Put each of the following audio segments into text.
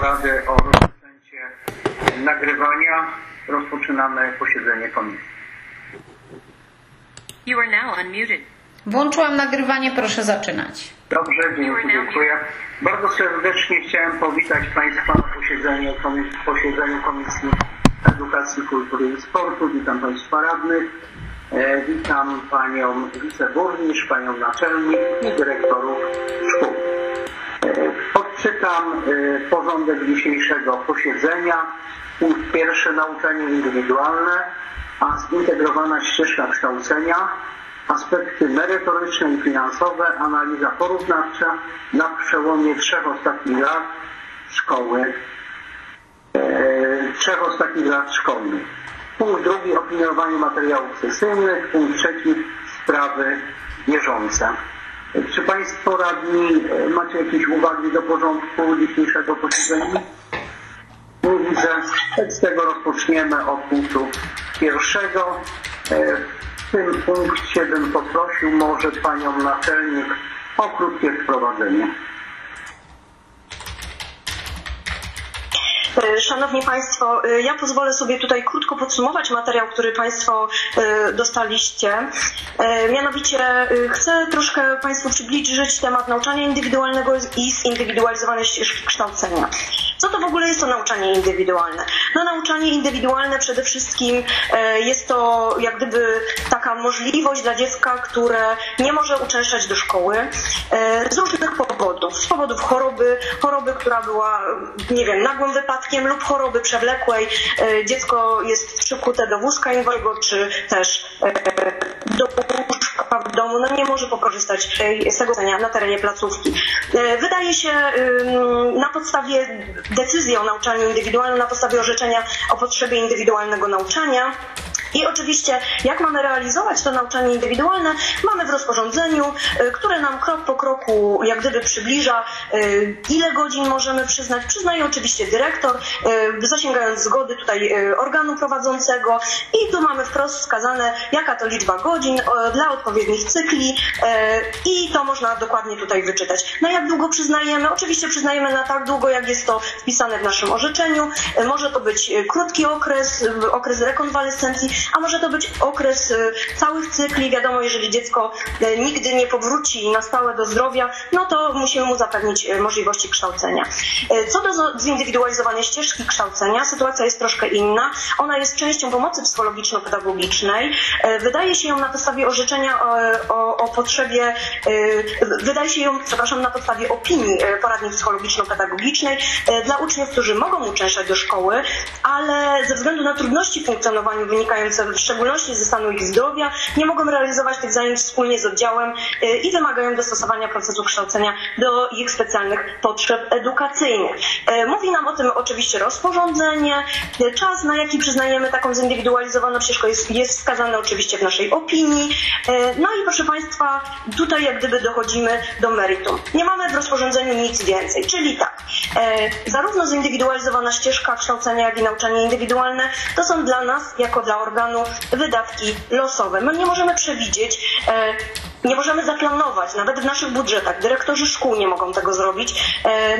Rady o rozpoczęcie nagrywania. Rozpoczynamy posiedzenie komisji. You are now unmuted. Włączyłam nagrywanie, proszę zaczynać. Dobrze, dziękuję. Bardzo serdecznie chciałem powitać Państwa na posiedzeniu Komisji Edukacji, Kultury i Sportu. Witam Państwa radnych, witam Panią wiceburmistrz, Panią naczelnik i dyrektorów szkół. Odczytam porządek dzisiejszego posiedzenia. Punkt pierwszy: nauczanie indywidualne, a zintegrowana ścieżka kształcenia, aspekty merytoryczne i finansowe, analiza porównawcza na przełomie trzech ostatnich lat szkolnych. Punkt drugi: opiniowanie materiałów sesyjnych. Punkt trzeci: sprawy bieżące. Czy Państwo radni macie jakieś uwagi do porządku dzisiejszego posiedzenia? Nie widzę. Z tego rozpoczniemy od punktu pierwszego. W tym punkcie bym poprosił może Panią naczelnik o krótkie wprowadzenie. Szanowni Państwo, ja pozwolę sobie tutaj krótko podsumować materiał, który Państwo dostaliście. Mianowicie chcę troszkę Państwu przybliżyć temat nauczania indywidualnego i zindywidualizowanej ścieżki kształcenia. Co to w ogóle jest to nauczanie indywidualne? No, nauczanie indywidualne przede wszystkim jest to jak gdyby taka możliwość dla dziecka, które nie może uczęszczać do szkoły z różnych powodów. Z powodów choroby, która była, nie wiem, nagłym wypadkiem lub choroby przewlekłej. Dziecko jest przykute do wózka inwalidzkiego, czy też do łóżka w domu, no nie może pokorzystać z tego na terenie placówki. Wydaje się na podstawie decyzji o nauczaniu indywidualnym, na podstawie orzeczenia o potrzebie indywidualnego nauczania. I oczywiście, jak mamy realizować to nauczanie indywidualne, mamy w rozporządzeniu, które nam krok po kroku jak gdyby przybliża, ile godzin możemy przyznać. Przyznaje oczywiście dyrektor, zasięgając zgody tutaj organu prowadzącego, i tu mamy wprost wskazane, jaka to liczba godzin dla odpowiednich cykli, i to można dokładnie tutaj wyczytać. Na jak długo przyznajemy? Oczywiście przyznajemy na tak długo, jak jest to wpisane w naszym orzeczeniu. Może to być krótki okres rekonwalescencji, a może to być okres całych cykli. Wiadomo, jeżeli dziecko nigdy nie powróci na stałe do zdrowia, no to musimy mu zapewnić możliwości kształcenia. Co do zindywidualizowanej ścieżki kształcenia, sytuacja jest troszkę inna. Ona jest częścią pomocy psychologiczno-pedagogicznej. Wydaje się ją na podstawie orzeczenia o potrzebie, na podstawie opinii poradni psychologiczno-pedagogicznej dla uczniów, którzy mogą uczęszczać do szkoły, ale ze względu na trudności w funkcjonowaniu wynikające w szczególności ze stanu ich zdrowia, nie mogą realizować tych zajęć wspólnie z oddziałem i wymagają dostosowania procesu kształcenia do ich specjalnych potrzeb edukacyjnych. Mówi nam o tym oczywiście rozporządzenie. Czas, na jaki przyznajemy taką zindywidualizowaną ścieżkę, jest wskazany oczywiście w naszej opinii. No i proszę Państwa, tutaj jak gdyby dochodzimy do meritum. Nie mamy w rozporządzeniu nic więcej, czyli tak, zarówno zindywidualizowana ścieżka kształcenia, jak i nauczanie indywidualne to są dla nas, jako dla organu, wydatki losowe. My nie możemy przewidzieć, nie możemy zaplanować, nawet w naszych budżetach, dyrektorzy szkół nie mogą tego zrobić,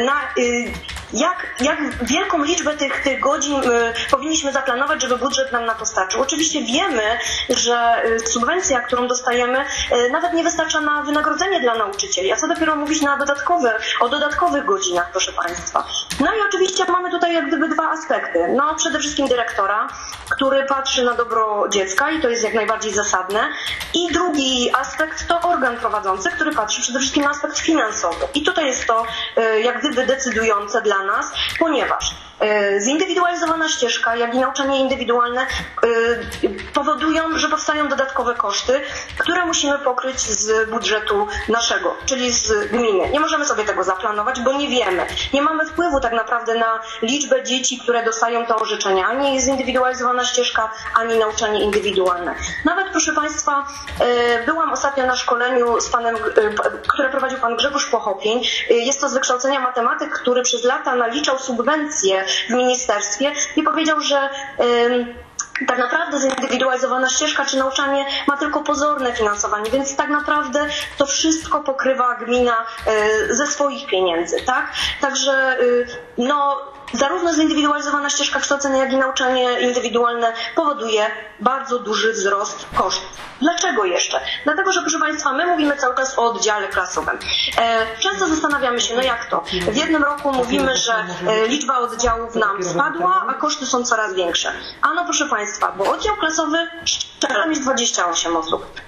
jak wielką liczbę tych godzin powinniśmy zaplanować, żeby budżet nam na to starczył. Oczywiście wiemy, że subwencja, którą dostajemy, nawet nie wystarcza na wynagrodzenie dla nauczycieli, a co dopiero mówić o dodatkowych godzinach, proszę Państwa. No i oczywiście mamy tutaj jak gdyby dwa aspekty. No, przede wszystkim dyrektora, który patrzy na dobro dziecka i to jest jak najbardziej zasadne. I drugi aspekt to organ prowadzący, który patrzy przede wszystkim na aspekt finansowy. I tutaj jest to jak gdyby decydujące dla nas, ponieważ zindywidualizowana ścieżka, jak i nauczanie indywidualne powodują, że powstają dodatkowe koszty, które musimy pokryć z budżetu naszego, czyli z gminy. Nie możemy sobie tego zaplanować, bo nie wiemy. Nie mamy wpływu tak naprawdę na liczbę dzieci, które dostają to orzeczenie. Ani zindywidualizowana ścieżka, ani nauczanie indywidualne. Nawet, proszę Państwa, byłam ostatnio na szkoleniu z panem, które prowadził pan Grzegorz Pochopień. Jest to z wykształcenia matematyk, który przez lata naliczał subwencje w ministerstwie i powiedział, że tak naprawdę zindywidualizowana ścieżka czy nauczanie ma tylko pozorne finansowanie, więc tak naprawdę to wszystko pokrywa gmina ze swoich pieniędzy, tak? Także zarówno zindywidualizowana ścieżka kształcenia, jak i nauczanie indywidualne powoduje bardzo duży wzrost kosztów. Dlaczego jeszcze? Dlatego, że proszę Państwa, my mówimy cały czas o oddziale klasowym. Często zastanawiamy się, jak to? W jednym roku mówimy, że liczba oddziałów nam spadła, a koszty są coraz większe. Ano proszę Państwa, bo oddział klasowy trzeba mieć 28 osób.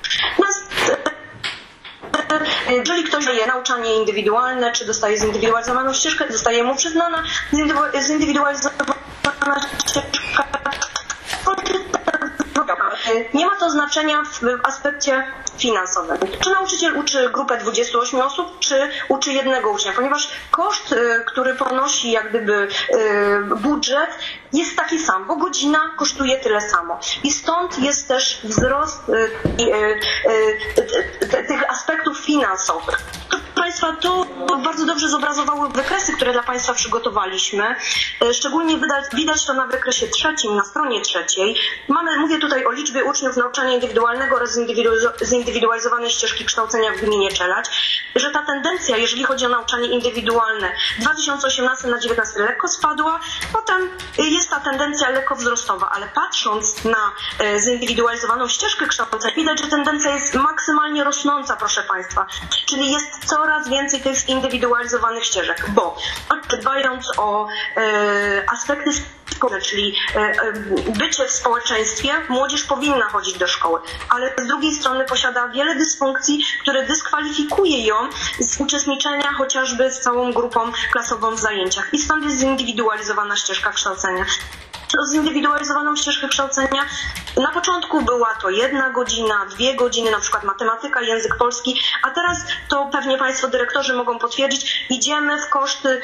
Jeżeli ktoś daje nauczanie indywidualne, czy dostaje zindywidualizowaną ścieżkę, zostaje mu przyznana zindywidualizowana ścieżka. Nie ma to znaczenia w aspekcie finansowym. Czy nauczyciel uczy grupę 28 osób, czy uczy jednego ucznia, ponieważ koszt, który ponosi jak gdyby budżet, jest taki sam, bo godzina kosztuje tyle samo. I stąd jest też wzrost tych aspektów finansowych. Państwa, to bardzo dobrze zobrazowały wykresy, które dla Państwa przygotowaliśmy. Szczególnie widać to na wykresie 3, na stronie 3. Mówię tutaj o liczbie uczniów nauczania indywidualnego oraz zindywidualizowanej ścieżki kształcenia w gminie Czeladź, że ta tendencja, jeżeli chodzi o nauczanie indywidualne, w 2018 na 2019 lekko spadła, potem jest ta tendencja lekko wzrostowa, ale patrząc na zindywidualizowaną ścieżkę kształcenia, widać, że tendencja jest maksymalnie rosnąca, proszę Państwa, czyli jest coraz więcej tych zindywidualizowanych ścieżek, bo dbając o aspekty społeczne, czyli bycie w społeczeństwie, młodzież powinna chodzić do szkoły, ale z drugiej strony posiada wiele dysfunkcji, które dyskwalifikuje ją z uczestniczenia chociażby z całą grupą klasową w zajęciach i stąd jest zindywidualizowana ścieżka kształcenia. Zindywidualizowaną ścieżkę kształcenia. Na początku była to 1 godzina, 2 godziny, na przykład matematyka, język polski, a teraz to pewnie Państwo dyrektorzy mogą potwierdzić, idziemy w koszty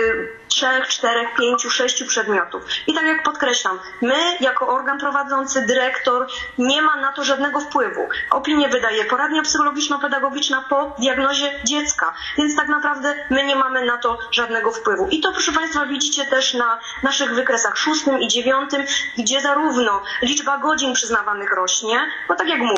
3, 4, 5, 6 przedmiotów. I tak jak podkreślam, my jako organ prowadzący, dyrektor nie ma na to żadnego wpływu. Opinię wydaje poradnia psychologiczno-pedagogiczna po diagnozie dziecka, więc tak naprawdę my nie mamy na to żadnego wpływu. I to proszę Państwa widzicie też na naszych wykresach 6 i 9, gdzie zarówno liczba godzin przyznawanych rośnie, bo tak jak mówię,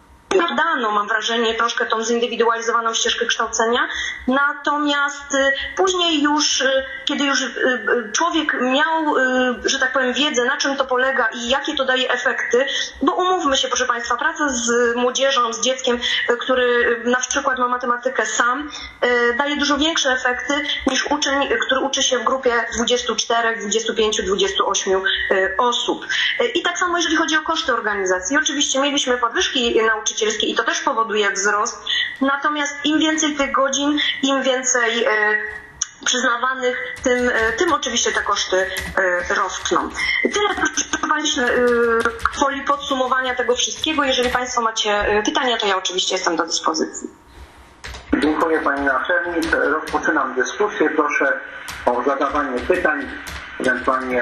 dano, mam wrażenie, troszkę tą zindywidualizowaną ścieżkę kształcenia, natomiast później już, kiedy już człowiek miał, że tak powiem, wiedzę, na czym to polega i jakie to daje efekty, bo umówmy się, proszę Państwa, praca z młodzieżą, z dzieckiem, który na przykład ma matematykę sam, daje dużo większe efekty niż uczeń, który uczy się w grupie 24, 25, 28 osób. I tak samo jeżeli chodzi o koszty organizacji. Oczywiście mieliśmy podwyżki nauczycielskie i to też powoduje wzrost, natomiast im więcej tych godzin, im więcej przyznawanych, tym oczywiście te koszty rosną. Tyle proszę Państwa w folii podsumowania tego wszystkiego. Jeżeli Państwo macie pytania, to ja oczywiście jestem do dyspozycji. Dziękuję Pani Naczelnik. Rozpoczynam dyskusję. Proszę o zadawanie pytań, ewentualnie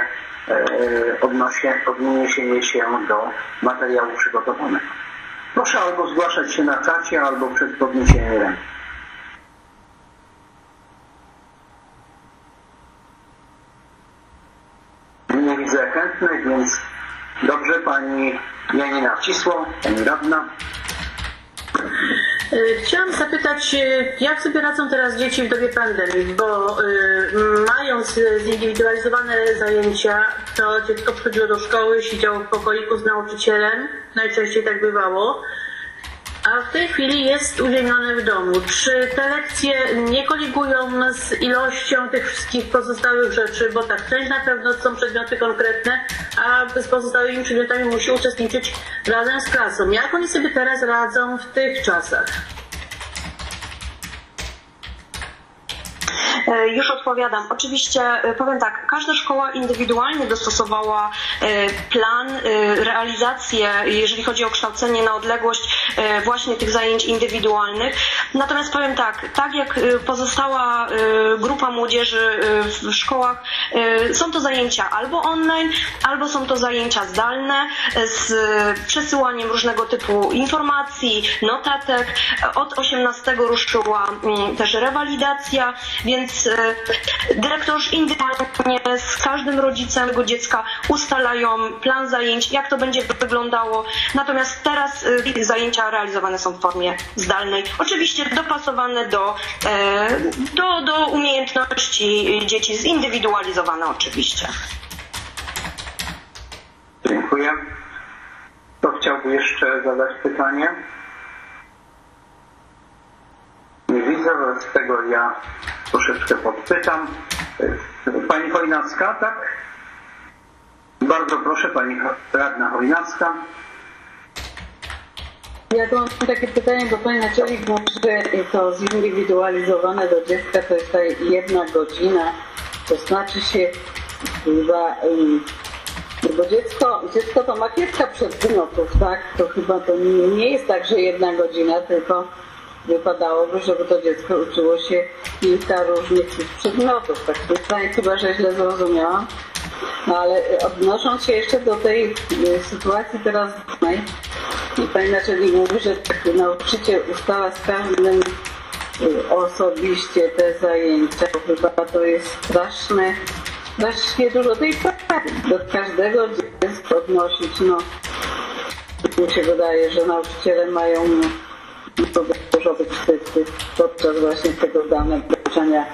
odniesienie się do materiału przygotowanego. Proszę albo zgłaszać się na czacie, albo przez podniesienie ręki. Nie widzę chętnych, więc dobrze, Pani Janina Wcisło, Pani radna. Chciałam zapytać, jak sobie radzą teraz dzieci w dobie pandemii, bo mając zindywidualizowane zajęcia, to dziecko przychodziło do szkoły, siedziało w pokoiku z nauczycielem, najczęściej tak bywało, a w tej chwili jest uziemione w domu. Czy te lekcje nie koligują z ilością tych wszystkich pozostałych rzeczy, bo tak, część na pewno są przedmioty konkretne, a z pozostałymi przedmiotami musi uczestniczyć razem z klasą. Jak oni sobie teraz radzą w tych czasach? Już odpowiadam. Oczywiście powiem tak, każda szkoła indywidualnie dostosowała plan, realizację, jeżeli chodzi o kształcenie na odległość właśnie tych zajęć indywidualnych. Natomiast powiem tak jak pozostała grupa młodzieży w szkołach, są to zajęcia albo online, albo są to zajęcia zdalne z przesyłaniem różnego typu informacji, notatek. Od 18 ruszyła też rewalidacja, więc więc dyrektorzy indywidualnie z każdym rodzicem tego dziecka ustalają plan zajęć, jak to będzie wyglądało. Natomiast teraz zajęcia realizowane są w formie zdalnej. Oczywiście dopasowane do umiejętności dzieci, zindywidualizowane oczywiście. Dziękuję. Kto chciałby jeszcze zadać pytanie? Nie widzę, wobec tego ja troszeczkę podpytam. Pani Chojnacka, tak? Bardzo proszę, pani radna Chojnacka. Ja tu mam takie pytanie, bo pani naczelnik mówi, że to zindywidualizowane do dziecka to jest ta 1 godzina. To znaczy się chyba, bo dziecko to ma kilka przedmiotów, tak? To chyba to nie jest tak, że 1 godzina, tylko wypadałoby, żeby to dziecko uczyło się kilka różnych przedmiotów. Tak pytanie, chyba że źle zrozumiałam. No ale odnosząc się jeszcze do tej sytuacji teraz pani naczelnik mówi, że nauczyciel ustala z każdym osobiście te zajęcia. Chyba to jest strasznie dużo tej pracy. Do każdego dziecka odnosić, no mi się wydaje, że nauczyciele mają dużo wykrzywy podczas właśnie tego danego uczenia.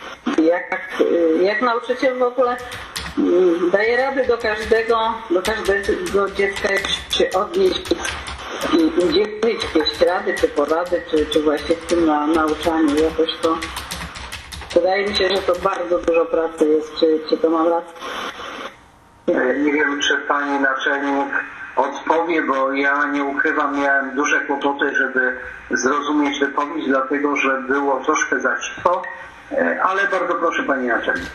Jak nauczyciel w ogóle daje radę do każdego dziecka się odnieść i udzielić jakieś rady, czy porady, czy właśnie w tym nauczaniu jakoś to. Wydaje mi się, że to bardzo dużo pracy jest, czy to mam rację? Nie wiem, czy pani naczelnik odpowie, bo ja nie ukrywam, miałem duże kłopoty, żeby zrozumieć wypowiedź, dlatego że było troszkę za cicho, ale bardzo proszę pani naczelnik.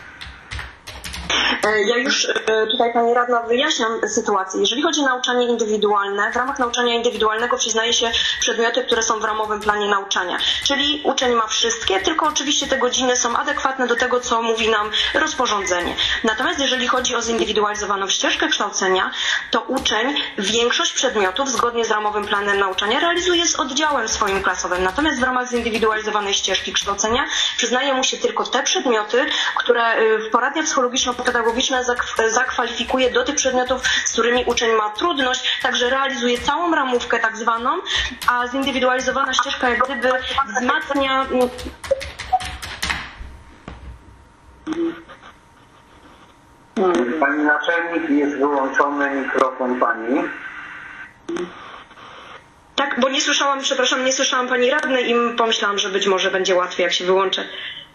Ja już tutaj pani radna wyjaśniam sytuację. Jeżeli chodzi o nauczanie indywidualne, w ramach nauczania indywidualnego przyznaje się przedmioty, które są w ramowym planie nauczania. Czyli uczeń ma wszystkie, tylko oczywiście te godziny są adekwatne do tego, co mówi nam rozporządzenie. Natomiast jeżeli chodzi o zindywidualizowaną ścieżkę kształcenia, to uczeń większość przedmiotów zgodnie z ramowym planem nauczania realizuje z oddziałem swoim klasowym. Natomiast w ramach zindywidualizowanej ścieżki kształcenia przyznaje mu się tylko te przedmioty, które poradnia psychologiczno-pedagogiczna zakwalifikuje do tych przedmiotów, z którymi uczeń ma trudność, także realizuje całą ramówkę tak zwaną, a zindywidualizowana ścieżka jak gdyby wzmacnia... Pani naczelnik, jest wyłączony mikrofon pani. Tak, bo nie słyszałam pani radnej i pomyślałam, że być może będzie łatwiej, jak się wyłączę.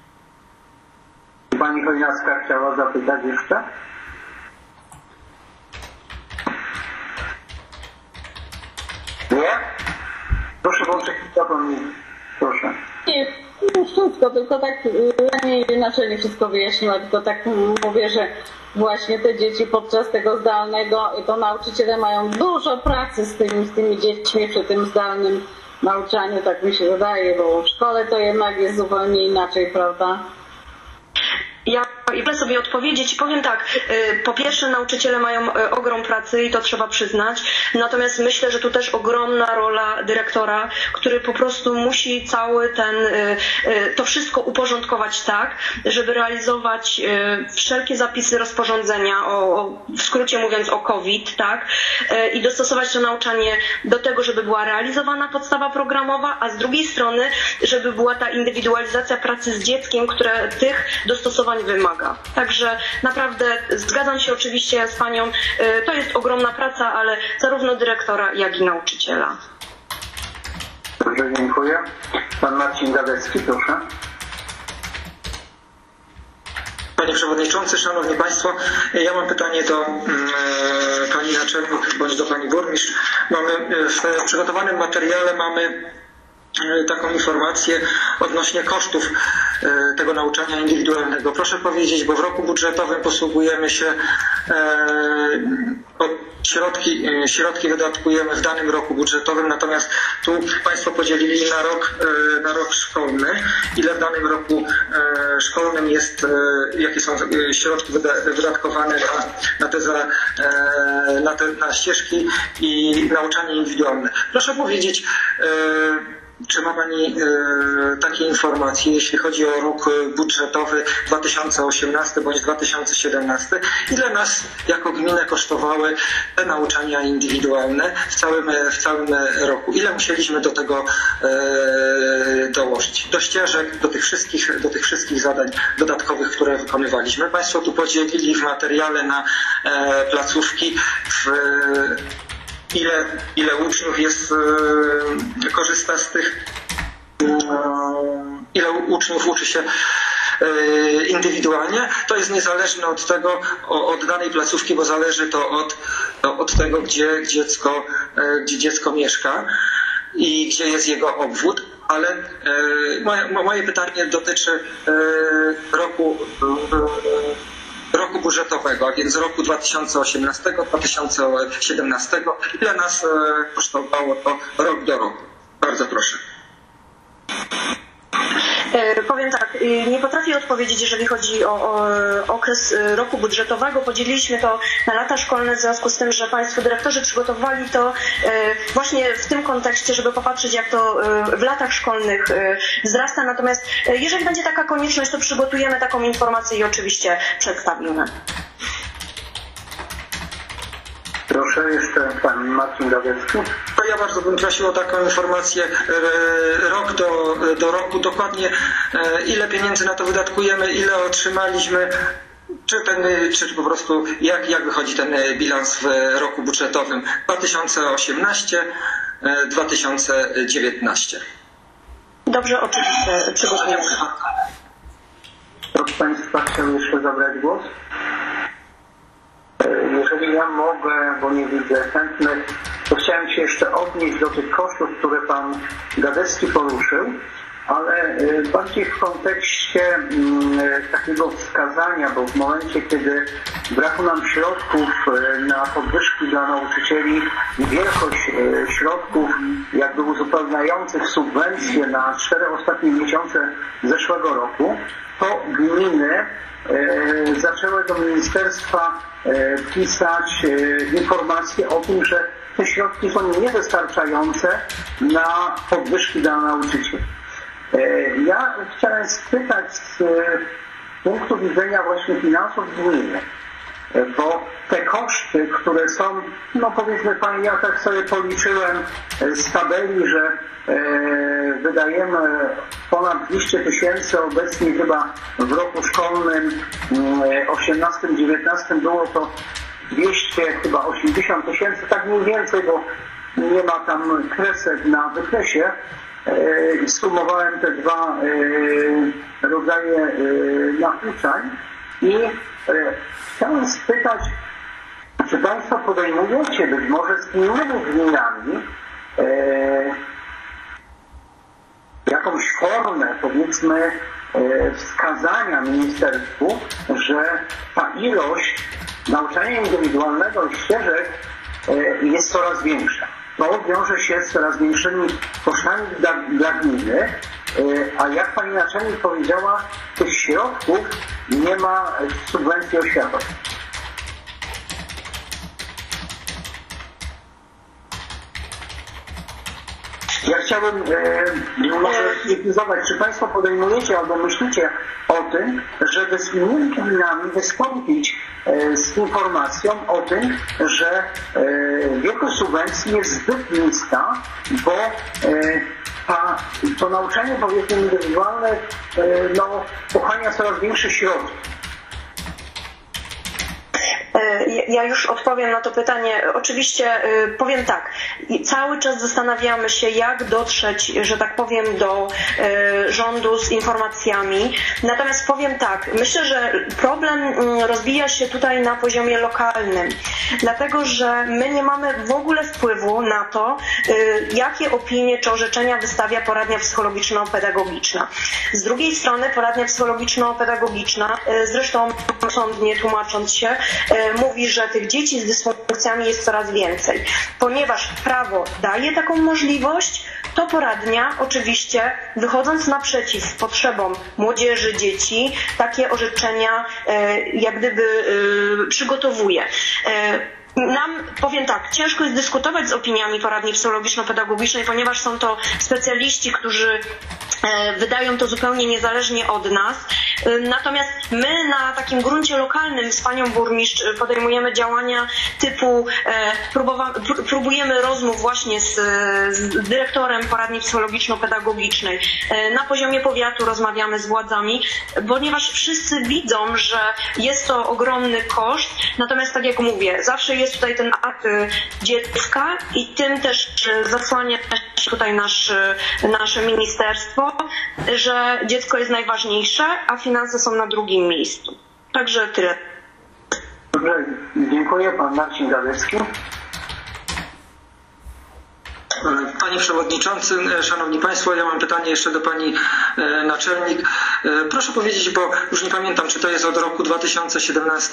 Pani Chojnacka chciała zapytać jeszcze? Nie? Proszę włączyć mikrofon. Proszę. Nie, wszystko, tylko tak inaczej nie wszystko wyjaśniła, tylko tak mówię, że właśnie te dzieci podczas tego zdalnego, to nauczyciele mają dużo pracy z tymi dziećmi przy tym zdalnym nauczaniu, tak mi się wydaje, bo w szkole to jednak jest zupełnie inaczej, prawda? Ja chcę sobie odpowiedzieć i powiem tak, po pierwsze nauczyciele mają ogrom pracy i to trzeba przyznać, natomiast myślę, że tu też ogromna rola dyrektora, który po prostu musi to wszystko uporządkować tak, żeby realizować wszelkie zapisy rozporządzenia, w skrócie mówiąc o COVID, tak, i dostosować to nauczanie do tego, żeby była realizowana podstawa programowa, a z drugiej strony, żeby była ta indywidualizacja pracy z dzieckiem, które tych dostosowań wymaga. Także naprawdę zgadzam się oczywiście z panią, to jest ogromna praca, ale zarówno dyrektora, jak i nauczyciela. Dobrze, dziękuję. Pan Marcin Gadecki, proszę. Panie Przewodniczący, Szanowni Państwo, ja mam pytanie do Pani Naczelnik bądź do Pani Burmistrz. W przygotowanym materiale mamy taką informację odnośnie kosztów tego nauczania indywidualnego. Proszę powiedzieć, bo w roku budżetowym posługujemy się środki wydatkujemy w danym roku budżetowym, natomiast tu Państwo podzielili na rok szkolny. Ile w danym roku szkolnym jest, jakie są środki wydatkowane na ścieżki i nauczanie indywidualne. Proszę powiedzieć, Czy ma Pani takie informacje, jeśli chodzi o rok budżetowy 2018 bądź 2017? Ile nas jako gminę kosztowały te nauczania indywidualne w całym roku? Ile musieliśmy do tego dołożyć? Do ścieżek, do tych wszystkich zadań dodatkowych, które wykonywaliśmy. Państwo tu podzielili w materiale na placówki, ile uczniów korzysta z tych, ile uczniów uczy się indywidualnie. To jest niezależne od tego, od danej placówki, bo zależy to od tego, gdzie dziecko mieszka i gdzie jest jego obwód. Ale moje pytanie dotyczy roku budżetowego, a więc roku 2018-2017. Ile nas kosztowało to rok do roku? Bardzo proszę. Powiem tak, nie potrafię odpowiedzieć, jeżeli chodzi o okres roku budżetowego. Podzieliliśmy to na lata szkolne w związku z tym, że Państwo dyrektorzy przygotowali to właśnie w tym kontekście, żeby popatrzeć, jak to w latach szkolnych wzrasta. Natomiast jeżeli będzie taka konieczność, to przygotujemy taką informację i oczywiście przedstawimy. Proszę, jeszcze pan Marcin Gawiecki. Ja bardzo bym prosił o taką informację rok do roku, dokładnie ile pieniędzy na to wydatkujemy, ile otrzymaliśmy, czy po prostu jak wychodzi ten bilans w roku budżetowym 2018-2019. Dobrze, oczywiście przygotujemy. Kto z Państwa chciał jeszcze zabrać głos? Jeżeli ja mogę, bo nie widzę chętnych, to chciałem się jeszcze odnieść do tych kosztów, które pan Gadecki poruszył, ale bardziej w kontekście takiego wskazania, bo w momencie, kiedy brakło nam środków na podwyżki dla nauczycieli i wielkość środków jakby uzupełniających subwencje na 4 ostatnie miesiące zeszłego roku, to gminy zaczęły do ministerstwa pisać informacje o tym, że te środki są niewystarczające na podwyżki dla nauczycieli. Ja chciałem spytać z punktu widzenia właśnie finansów gminy, bo te koszty, które są, no powiedzmy Pani, ja tak sobie policzyłem z tabeli, że wydajemy ponad 200 000, obecnie chyba w roku szkolnym 18-19 było to 280 000, tak mniej więcej, bo nie ma tam kresek na wykresie. Sumowałem te dwa rodzaje nauczań i chciałem spytać, czy Państwo podejmujecie być może z innymi gminami jakąś formę, powiedzmy, wskazania ministerstwu, że ta ilość nauczania indywidualnego i ścieżek jest coraz większa. To wiąże się z coraz większymi kosztami dla gminy, a jak Pani naczelnik powiedziała, tych środków nie ma w subwencji oświatowej. Ja chciałbym może sprecyzować, czy Państwo podejmujecie albo myślicie o tym, żeby z innymi gminami wystąpić z informacją o tym, że wielkość subwencji jest zbyt niska, bo to nauczanie, powiedzmy, indywidualne pochłania coraz większe środki. Ja już odpowiem na to pytanie. Oczywiście powiem tak, cały czas zastanawiamy się, jak dotrzeć, że tak powiem, do rządu z informacjami. Natomiast powiem tak, myślę, że problem rozwija się tutaj na poziomie lokalnym, dlatego że my nie mamy w ogóle wpływu na to, jakie opinie czy orzeczenia wystawia poradnia psychologiczno-pedagogiczna. Z drugiej strony poradnia psychologiczno-pedagogiczna, zresztą sądnie tłumacząc się, mówi, że tych dzieci z dysfunkcjami jest coraz więcej. Ponieważ prawo daje taką możliwość, to poradnia oczywiście, wychodząc naprzeciw potrzebom młodzieży, dzieci, takie orzeczenia jak gdyby przygotowuje. Nam, powiem tak, ciężko jest dyskutować z opiniami poradni psychologiczno-pedagogicznej, ponieważ są to specjaliści, którzy wydają to zupełnie niezależnie od nas. Natomiast my na takim gruncie lokalnym z panią burmistrz podejmujemy działania typu próbujemy rozmów właśnie z dyrektorem poradni psychologiczno-pedagogicznej. Na poziomie powiatu rozmawiamy z władzami, ponieważ wszyscy widzą, że jest to ogromny koszt. Natomiast tak jak mówię, zawsze jest tutaj ten akt dziecka i tym też zasłania się tutaj nasze ministerstwo, że dziecko jest najważniejsze, a finanse są na drugim miejscu. Także tyle. Dobrze, dziękuję. Pan Marcin Gadecki. Panie Przewodniczący, Szanowni Państwo, ja mam pytanie jeszcze do Pani Naczelnik. Proszę powiedzieć, bo już nie pamiętam, czy to jest od roku 2017,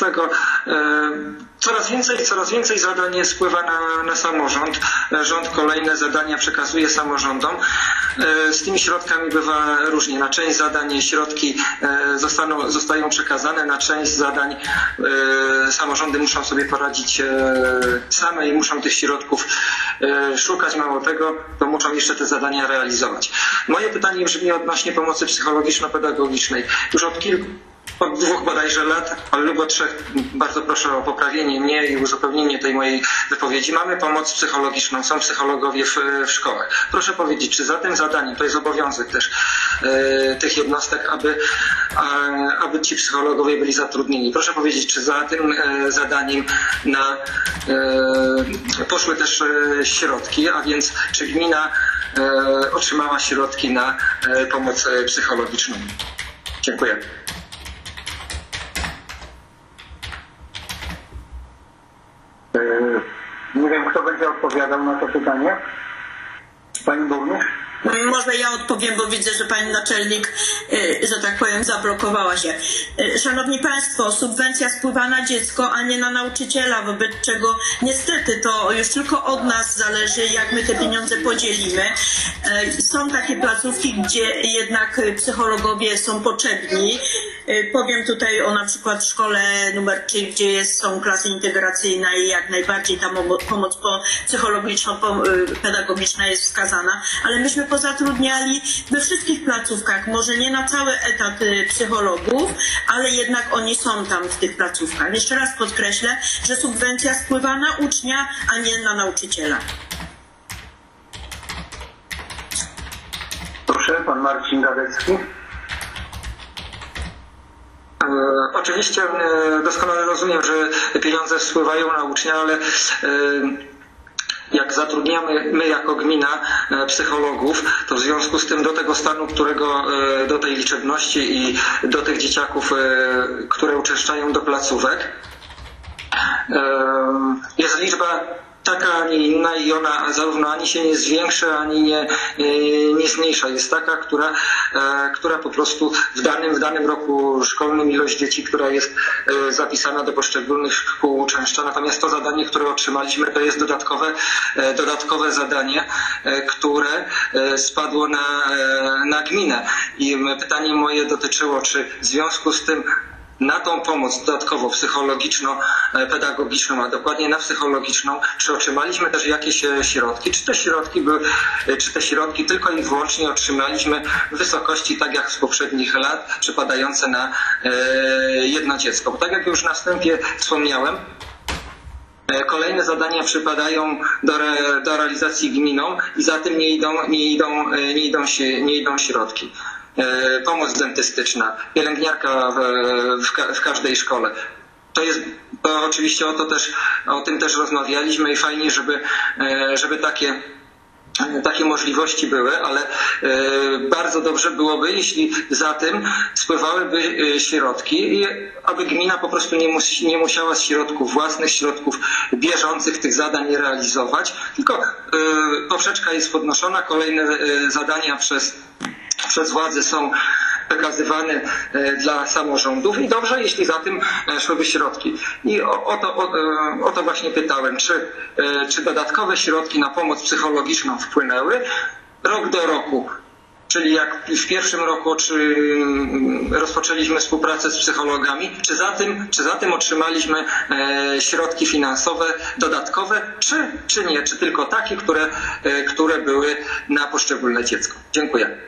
coraz więcej zadań spływa na samorząd. Rząd kolejne zadania przekazuje samorządom. Z tymi środkami bywa różnie. Na część zadań środki zostają przekazane, na część zadań samorządy muszą sobie poradzić same i muszą tych środków szukać. Mało tego, to muszą jeszcze te zadania realizować. Moje pytanie brzmi odnośnie pomocy psychologiczno-pedagogicznej. Już od 2 bodajże lat, albo 3, bardzo proszę o poprawienie mnie i uzupełnienie tej mojej wypowiedzi. Mamy pomoc psychologiczną, są psychologowie w szkołach. Proszę powiedzieć, czy za tym zadaniem, to jest obowiązek też tych jednostek, aby ci psychologowie byli zatrudnieni. Proszę powiedzieć, czy za tym zadaniem poszły też środki, a więc czy gmina otrzymała środki na pomoc psychologiczną. Dziękuję. Nie wiem, kto będzie odpowiadał na to pytanie. Pani burmistrz? Może ja odpowiem, bo widzę, że pani naczelnik, że tak powiem, zablokowała się. Szanowni Państwo, subwencja spływa na dziecko, a nie na nauczyciela, wobec czego niestety to już tylko od nas zależy, jak my te pieniądze podzielimy. Są takie placówki, gdzie jednak psychologowie są potrzebni. Powiem tutaj o na przykład szkole numer 3, gdzie są klasy integracyjne i jak najbardziej ta pomoc psychologiczno-pedagogiczna jest wskazana, ale myśmy pozatrudniali we wszystkich placówkach, może nie na cały etat psychologów, ale jednak oni są tam w tych placówkach. Jeszcze raz podkreślę, że subwencja spływa na ucznia, a nie na nauczyciela. Proszę, pan Marcin Gadecki. Oczywiście doskonale rozumiem, że pieniądze spływają na ucznia, ale jak zatrudniamy my jako gmina psychologów, to w związku z tym do tego stanu, do tej liczebności i do tych dzieciaków, które uczęszczają do placówek, jest liczba taka, a nie inna i ona zarówno ani się nie zwiększa, ani nie zmniejsza. Jest taka, która po prostu w danym roku szkolnym ilość dzieci, która jest zapisana do poszczególnych szkół uczęszcza. Natomiast to zadanie, które otrzymaliśmy, to jest dodatkowe zadanie, które spadło na gminę. I pytanie moje dotyczyło, czy w związku z tym na tą pomoc dodatkowo psychologiczno-pedagogiczną, a dokładnie na psychologiczną, czy otrzymaliśmy też jakieś środki, czy te środki tylko i wyłącznie otrzymaliśmy w wysokości, tak jak z poprzednich lat, przypadające na jedno dziecko. Bo tak jak już na wstępie wspomniałem, kolejne zadania przypadają do realizacji gminom i za tym nie idą środki. Pomoc dentystyczna, pielęgniarka w każdej szkole. To oczywiście o tym też rozmawialiśmy i fajnie, żeby takie możliwości były, ale bardzo dobrze byłoby, jeśli za tym spływałyby środki i aby gmina po prostu nie musiała z środków własnych, środków bieżących tych zadań realizować, tylko poprzeczka jest podnoszona, kolejne zadania przez władze są przekazywane dla samorządów i dobrze, jeśli za tym szłyby środki. I o to właśnie pytałem, czy dodatkowe środki na pomoc psychologiczną wpłynęły. Rok do roku czyli jak w pierwszym roku rozpoczęliśmy współpracę z psychologami, czy za tym otrzymaliśmy środki finansowe dodatkowe, czy nie, czy tylko takie, które były na poszczególne dziecko. Dziękuję.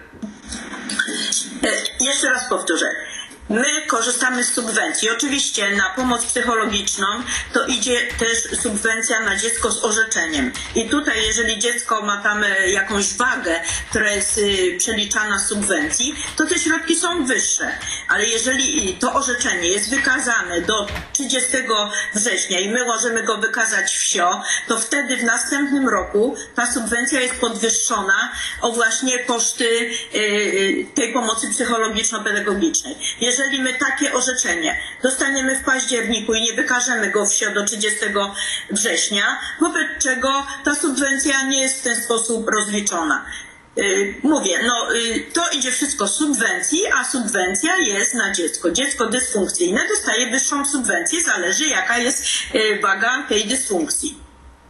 Jeszcze raz powtórzę. My korzystamy z subwencji. Oczywiście na pomoc psychologiczną to idzie też subwencja na dziecko z orzeczeniem. I tutaj, jeżeli dziecko ma tam jakąś wagę, która jest przeliczana z subwencji, to te środki są wyższe. Ale jeżeli to orzeczenie jest wykazane do 30 września i my możemy go wykazać wsio, to wtedy w następnym roku ta subwencja jest podwyższona o właśnie koszty tej pomocy psychologiczno-pedagogicznej. Jeżeli my takie orzeczenie dostaniemy w październiku i nie wykażemy go wsio do 30 września, wobec czego ta subwencja nie jest w ten sposób rozliczona. Mówię, to idzie wszystko z subwencji, a subwencja jest na dziecko. Dziecko dysfunkcyjne dostaje wyższą subwencję, zależy jaka jest waga tej dysfunkcji.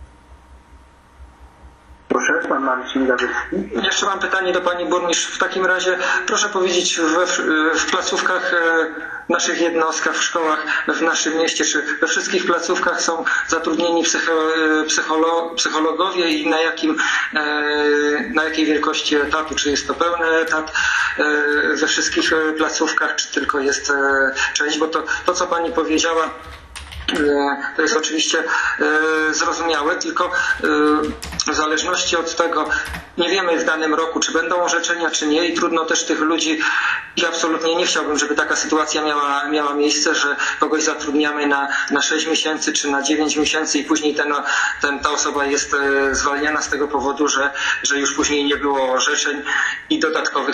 Proszę, pan Marcin Gawycki. Jeszcze mam pytanie do pani burmistrz. W takim razie proszę powiedzieć, w placówkach, w naszych jednostkach, w szkołach w naszym mieście, czy we wszystkich placówkach są zatrudnieni psychologowie i na jakiej wielkości etatu? Czy jest to pełny etat we wszystkich placówkach, czy tylko jest część? Bo to co pani powiedziała, to jest oczywiście zrozumiałe, tylko w zależności od tego nie wiemy w danym roku, czy będą orzeczenia, czy nie, i trudno też tych ludzi, i absolutnie nie chciałbym, żeby taka sytuacja miała miejsce, że kogoś zatrudniamy na 6 miesięcy czy na 9 miesięcy i później ta osoba jest zwalniana z tego powodu, że już później nie było orzeczeń i dodatkowe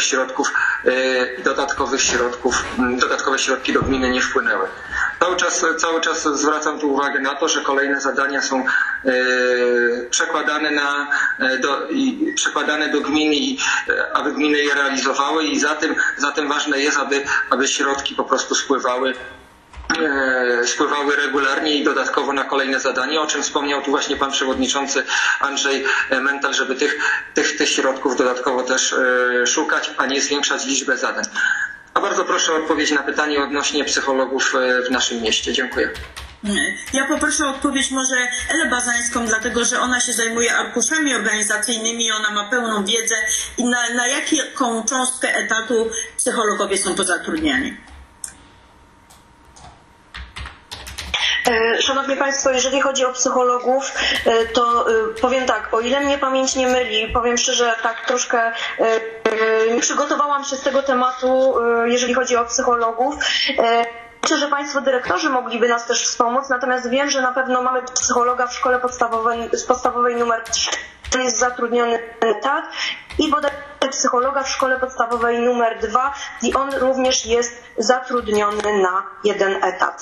środki do gminy nie wpłynęły. Cały czas zwracam tu uwagę na to, że kolejne zadania są przekładane do gminy, aby gminy je realizowały, i zatem ważne jest, aby środki po prostu spływały regularnie i dodatkowo na kolejne zadania, o czym wspomniał tu właśnie pan przewodniczący Andrzej Mental, żeby tych środków dodatkowo też szukać, a nie zwiększać liczbę zadań. A bardzo proszę o odpowiedź na pytanie odnośnie psychologów w naszym mieście. Dziękuję. Ja poproszę o odpowiedź może Elę Bazańską, dlatego że ona się zajmuje arkuszami organizacyjnymi i ona ma pełną wiedzę i na jaką cząstkę etatu psychologowie są pozatrudniani. Szanowni Państwo, jeżeli chodzi o psychologów, to powiem tak, o ile mnie pamięć nie myli, powiem szczerze, tak troszkę nie przygotowałam się z tego tematu, jeżeli chodzi o psychologów. Myślę, że Państwo dyrektorzy mogliby nas też wspomóc, natomiast wiem, że na pewno mamy psychologa w szkole podstawowej numer 3, jest zatrudniony etat, i bodaj psychologa w szkole podstawowej numer 2 i on również jest zatrudniony na 1 etat.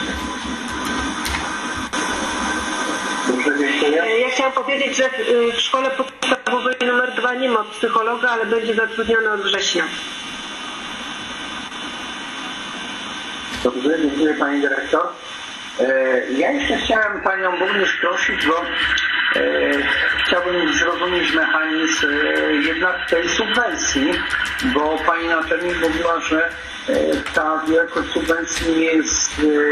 Ja chciałam powiedzieć, że w szkole podstawowej numer 2 nie ma psychologa, ale będzie zatrudniony od września. Dobrze, dziękuję pani dyrektor. Ja jeszcze chciałem panią burmistrz prosić, bo chciałbym zrozumieć mechanizm jednak tej subwencji, bo pani naczelnik mówiła, że ta wielkość subwencji nie jest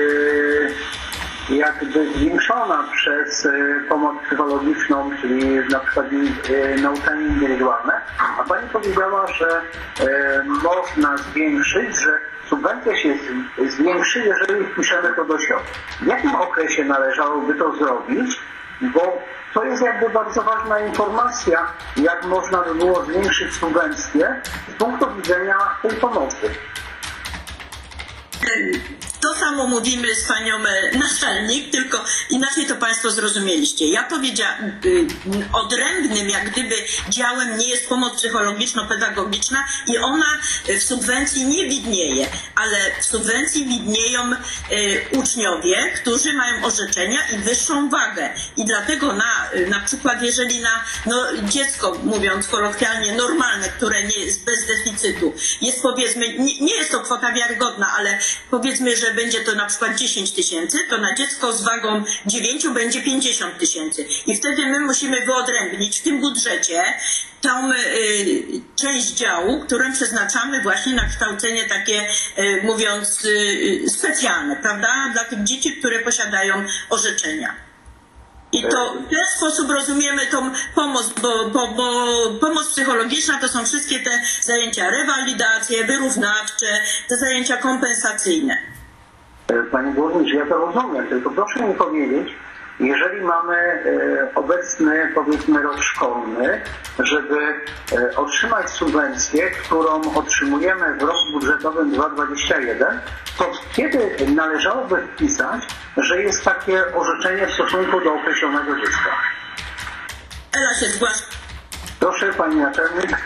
jakby zwiększona przez pomoc psychologiczną, czyli na przykład nauczanie indywidualne, a pani powiedziała, że można zwiększyć, że subwencja się zwiększy, jeżeli wpiszemy to do środka. W jakim okresie należałoby to zrobić? Bo to jest jakby bardzo ważna informacja, jak można by było zwiększyć subwencję z punktu widzenia tej pomocy. To samo mówimy z panią naczelnik, tylko inaczej to Państwo zrozumieliście. Ja powiedziałam, odrębnym jak gdyby działem nie jest pomoc psychologiczno-pedagogiczna i ona w subwencji nie widnieje, ale w subwencji widnieją uczniowie, którzy mają orzeczenia i wyższą wagę. I dlatego na przykład jeżeli dziecko, mówiąc kolokwialnie, normalne, które nie jest bez deficytu, jest powiedzmy, nie jest to kwota wiarygodna, ale powiedzmy, że będzie to na przykład 10 tysięcy, to na dziecko z wagą 9 będzie 50 tysięcy. I wtedy my musimy wyodrębnić w tym budżecie tą część działu, którą przeznaczamy właśnie na kształcenie takie, mówiąc, specjalne, prawda? Dla tych dzieci, które posiadają orzeczenia. I to w ten sposób rozumiemy tą pomoc, bo pomoc psychologiczna to są wszystkie te zajęcia rewalidacje, wyrównawcze, te zajęcia kompensacyjne. Pani burmistrz, ja to rozumiem, tylko proszę mi powiedzieć, jeżeli mamy obecny, powiedzmy, rok szkolny, żeby otrzymać subwencję, którą otrzymujemy w roku budżetowym 2021, to kiedy należałoby wpisać, że jest takie orzeczenie w stosunku do określonego dziecka? Ela się zgłasza. Proszę, pani naczelnik.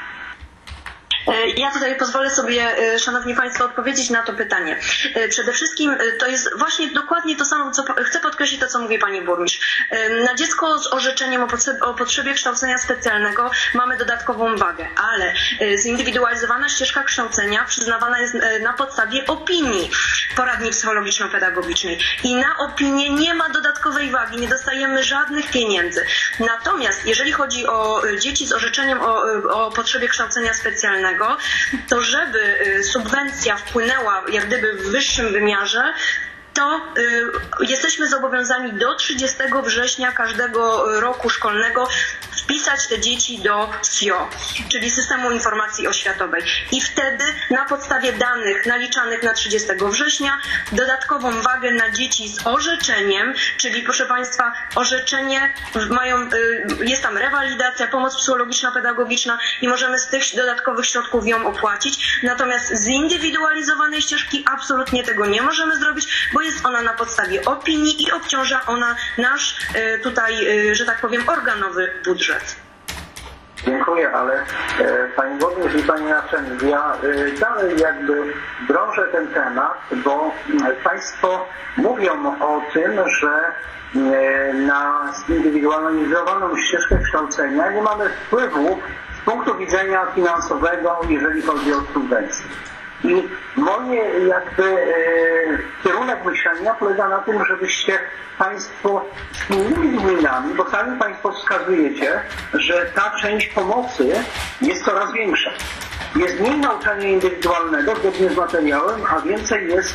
Ja tutaj pozwolę sobie, Szanowni Państwo, odpowiedzieć na to pytanie. Przede wszystkim to jest właśnie dokładnie to samo, co chcę podkreślić to, co mówi Pani Burmistrz. Na dziecko z orzeczeniem o potrzebie kształcenia specjalnego mamy dodatkową wagę, ale zindywidualizowana ścieżka kształcenia przyznawana jest na podstawie opinii poradni psychologiczno-pedagogicznej i na opinię nie ma dodatkowej wagi, nie dostajemy żadnych pieniędzy. Natomiast jeżeli chodzi o dzieci z orzeczeniem o potrzebie kształcenia specjalnego, to żeby subwencja wpłynęła jak gdyby w wyższym wymiarze, to jesteśmy zobowiązani do 30 września każdego roku szkolnego wpisać te dzieci do SIO, czyli Systemu Informacji Oświatowej. I wtedy na podstawie danych naliczanych na 30 września dodatkową wagę na dzieci z orzeczeniem, czyli proszę Państwa, orzeczenie jest tam rewalidacja, pomoc psychologiczno-pedagogiczna i możemy z tych dodatkowych środków ją opłacić. Natomiast zindywidualizowanej ścieżki absolutnie tego nie możemy zrobić, bo jest ona na podstawie opinii i obciąża ona nasz tutaj, że tak powiem, organowy budżet. Dziękuję, ale Pani Burmistrz i Pani Naczelnik, ja dalej jakby drążę ten temat, bo Państwo mówią o tym, że na zindywidualizowaną ścieżkę kształcenia nie mamy wpływu z punktu widzenia finansowego, jeżeli chodzi o subwencje. I moje jakby kierunek myślenia polega na tym, żebyście Państwo wspólnymi gminami, bo sami Państwo wskazujecie, że ta część pomocy jest coraz większa. Jest mniej nauczania indywidualnego zgodnie z materiałem, a więcej jest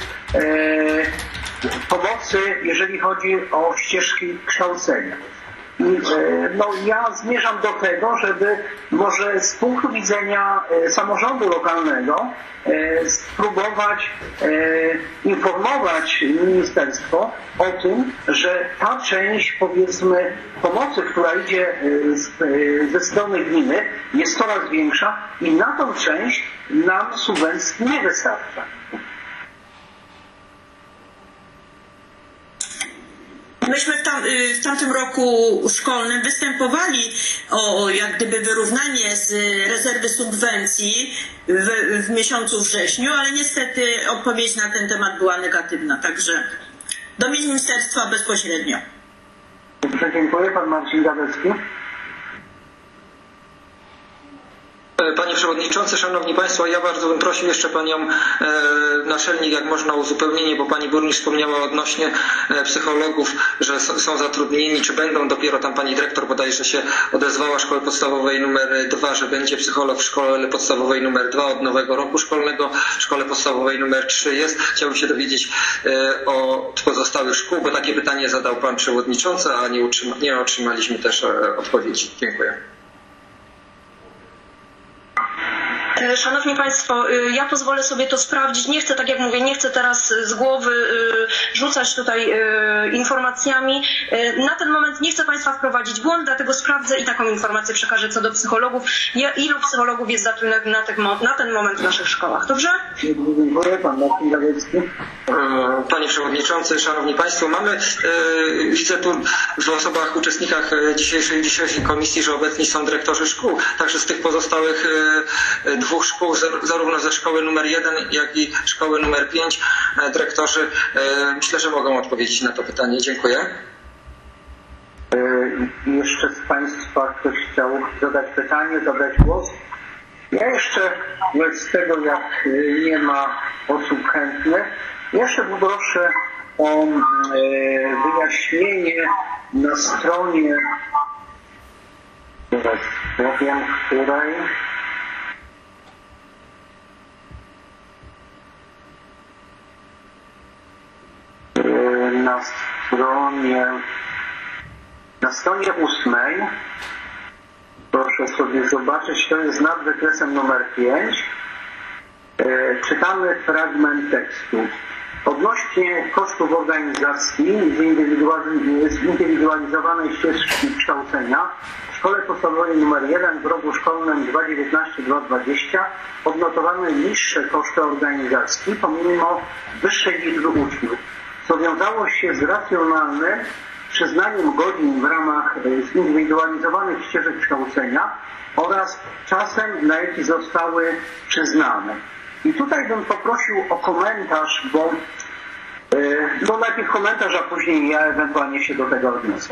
pomocy, jeżeli chodzi o ścieżki kształcenia. I ja zmierzam do tego, żeby może z punktu widzenia samorządu lokalnego spróbować informować ministerstwo o tym, że ta część, powiedzmy, pomocy, która idzie ze strony gminy, jest coraz większa i na tą część nam subwencji nie wystarcza. Myśmy w tamtym roku szkolnym występowali o jak gdyby wyrównanie z rezerwy subwencji w miesiącu wrześniu, ale niestety odpowiedź na ten temat była negatywna, także do ministerstwa bezpośrednio. Dziękuję. Pan Marcin Gadecki. Panie Przewodniczący, Szanowni Państwo, ja bardzo bym prosił jeszcze Panią Naczelnik, jak można uzupełnienie, bo Pani Burmistrz wspomniała odnośnie psychologów, że są zatrudnieni, czy będą, dopiero tam Pani Dyrektor bodajże się odezwała Szkoły Podstawowej numer 2, że będzie psycholog w Szkole Podstawowej numer 2 od nowego roku szkolnego, w Szkole Podstawowej numer 3 jest. Chciałbym się dowiedzieć o pozostałych szkół, bo takie pytanie zadał Pan Przewodniczący, a nie otrzymaliśmy też odpowiedzi. Dziękuję. Szanowni Państwo, ja pozwolę sobie to sprawdzić. Nie chcę, tak jak mówię, nie chcę teraz z głowy rzucać tutaj informacjami. Na ten moment nie chcę Państwa wprowadzić w błąd, dlatego sprawdzę i taką informację przekażę co do psychologów. Ilu psychologów jest zatrudnionych na ten moment w naszych szkołach. Dobrze? Dziękuję. Pan Marcin Gadecki. Panie Przewodniczący, Szanowni Państwo, mamy, widzę tu w osobach, uczestnikach dzisiejszej komisji, że obecni są dyrektorzy szkół, także z tych pozostałych dwóch szkół, zarówno ze szkoły numer 1, jak i szkoły numer 5, dyrektorzy, myślę, że mogą odpowiedzieć na to pytanie. Dziękuję. Jeszcze z Państwa ktoś chciał zadać pytanie, zabrać głos? Ja jeszcze, wobec tego jak nie ma osób chętnych, Jeszcze poproszę o wyjaśnienie na stronie, teraz powiem, której. Na stronie 8, proszę sobie zobaczyć, to jest nad wykresem numer 5, czytamy fragment tekstu. Odnośnie kosztów organizacji zindywidualizowanej ścieżki kształcenia w szkole podstawowej nr 1 w roku szkolnym 2019-2020 odnotowano niższe koszty organizacji pomimo wyższej liczby uczniów, co wiązało się z racjonalnym przyznaniem godzin w ramach zindywidualizowanych ścieżek kształcenia oraz czasem, na jaki zostały przyznane. I tutaj bym poprosił o komentarz, bo najpierw komentarz, a później ja ewentualnie się do tego odniosę.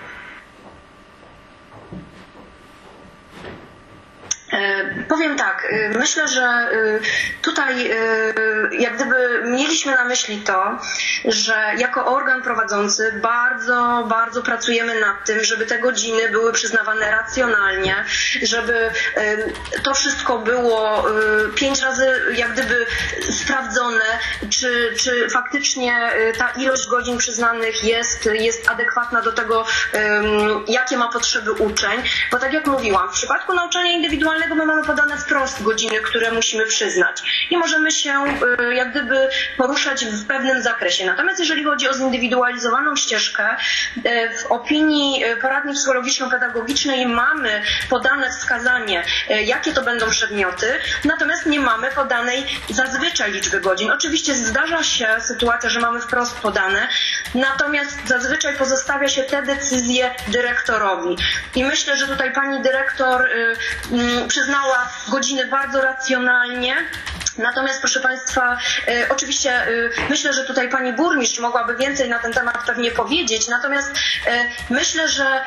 Powiem tak, myślę, że tutaj jak gdyby mieliśmy na myśli to, że jako organ prowadzący bardzo pracujemy nad tym, żeby te godziny były przyznawane racjonalnie, żeby to wszystko było 5 razy jak gdyby sprawdzone, czy faktycznie ta ilość godzin przyznanych jest adekwatna do tego, jakie ma potrzeby uczeń, bo tak jak mówiłam, w przypadku nauczania indywidualnego my mamy podane wprost godziny, które musimy przyznać i możemy się jak gdyby poruszać w pewnym zakresie. Natomiast jeżeli chodzi o zindywidualizowaną ścieżkę, w opinii poradni psychologiczno-pedagogicznej mamy podane wskazanie, jakie to będą przedmioty, natomiast nie mamy podanej zazwyczaj liczby godzin. Oczywiście zdarza się sytuacja, że mamy wprost podane, natomiast zazwyczaj pozostawia się te decyzje dyrektorowi. I myślę, że tutaj pani dyrektor przyznała godziny bardzo racjonalnie. Natomiast proszę Państwa, oczywiście myślę, że tutaj pani burmistrz mogłaby więcej na ten temat pewnie powiedzieć, natomiast myślę, że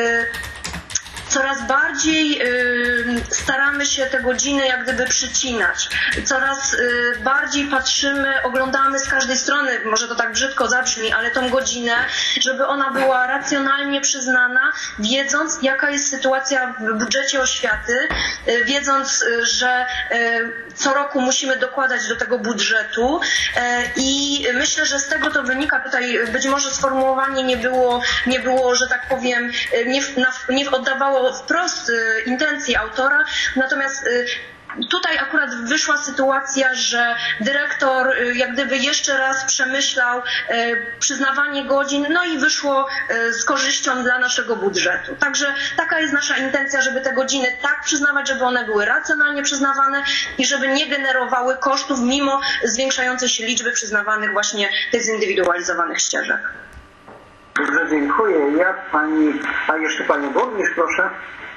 coraz bardziej staramy się te godziny jak gdyby przycinać. Coraz bardziej patrzymy, oglądamy z każdej strony, może to tak brzydko zabrzmi, ale tą godzinę, żeby ona była racjonalnie przyznana, wiedząc jaka jest sytuacja w budżecie oświaty, wiedząc, że co roku musimy dokładać do tego budżetu i myślę, że z tego to wynika. Tutaj być może sformułowanie nie było, że tak powiem, nie oddawało wprost intencji autora, natomiast tutaj akurat wyszła sytuacja, że dyrektor jak gdyby jeszcze raz przemyślał przyznawanie godzin, no i wyszło z korzyścią dla naszego budżetu. Także taka jest nasza intencja, żeby te godziny tak przyznawać, żeby one były racjonalnie przyznawane i żeby nie generowały kosztów mimo zwiększającej się liczby przyznawanych właśnie tych zindywidualizowanych ścieżek. Dobrze, dziękuję. A jeszcze pani burmistrz, proszę.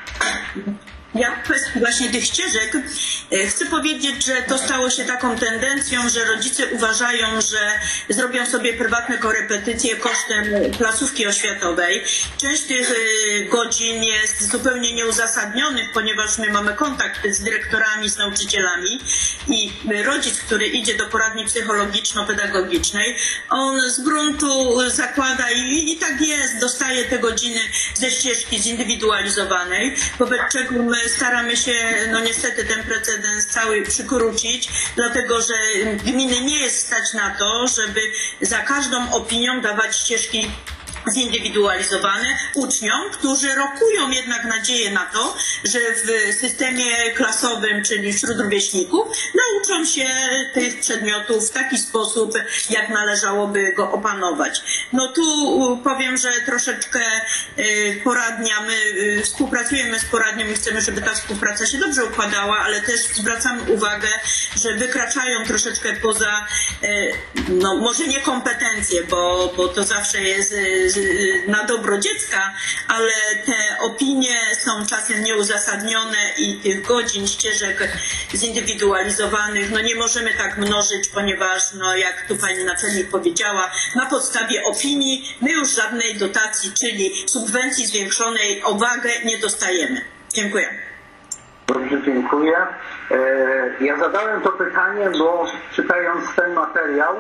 Ja w kwestii właśnie tych ścieżek chcę powiedzieć, że to stało się taką tendencją, że rodzice uważają, że zrobią sobie prywatne korepetycje kosztem placówki oświatowej. Część tych godzin jest zupełnie nieuzasadnionych, ponieważ my mamy kontakt z dyrektorami, z nauczycielami i rodzic, który idzie do poradni psychologiczno-pedagogicznej, on z gruntu zakłada i tak jest, dostaje te godziny ze ścieżki zindywidualizowanej, wobec czego my staramy się, no niestety, ten precedens cały przykrócić, dlatego że gminy nie jest stać na to, żeby za każdą opinią dawać ścieżki zindywidualizowane uczniom, którzy rokują jednak nadzieję na to, że w systemie klasowym, czyli wśród rówieśników, nauczą się tych przedmiotów w taki sposób, jak należałoby go opanować. No tu powiem, że troszeczkę poradnia, my współpracujemy z poradnią i chcemy, żeby ta współpraca się dobrze układała, ale też zwracamy uwagę, że wykraczają troszeczkę poza, no może nie kompetencje, bo to zawsze jest na dobro dziecka, ale te opinie są czasem nieuzasadnione i tych godzin, ścieżek zindywidualizowanych, no nie możemy tak mnożyć, ponieważ, no jak tu pani naczelnik powiedziała, na podstawie opinii my już żadnej dotacji, czyli subwencji zwiększonej o wagę nie dostajemy. Dziękuję. Dobrze, dziękuję. Ja zadałem to pytanie, bo czytając ten materiał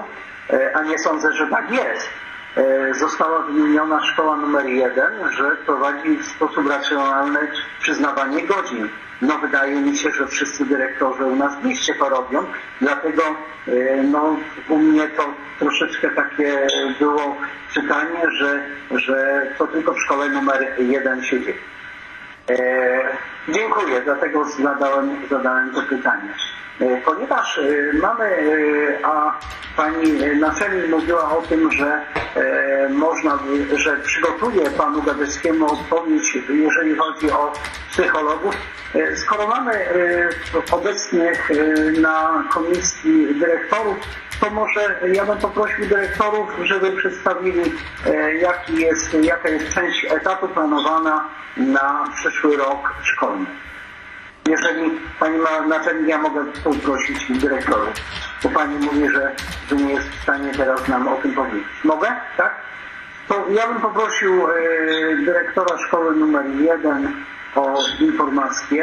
a nie sądzę, że tak jest, została wymieniona szkoła numer 1, że prowadzi w sposób racjonalny przyznawanie godzin. No wydaje mi się, że wszyscy dyrektorzy u nas bliższe to robią, dlatego no, u mnie to troszeczkę takie było czytanie, że to tylko w szkole numer 1 się dzieje. Dziękuję, dlatego zadałem to pytanie. Ponieważ mamy, a pani naczelnik mówiła o tym, że że przygotuje panu Gadeckiemu odpowiedź, jeżeli chodzi o psychologów. Skoro mamy obecnych na komisji dyrektorów, to może ja bym poprosił dyrektorów, żeby przedstawili, jaka jest część etatu planowana na przyszły rok szkolny. Jeżeli pani ma naczelnik, ja mogę poprosić dyrektorów, bo pani mówi, że nie jest w stanie teraz nam o tym powiedzieć. Mogę? Tak? To ja bym poprosił dyrektora szkoły numer 1 o informację.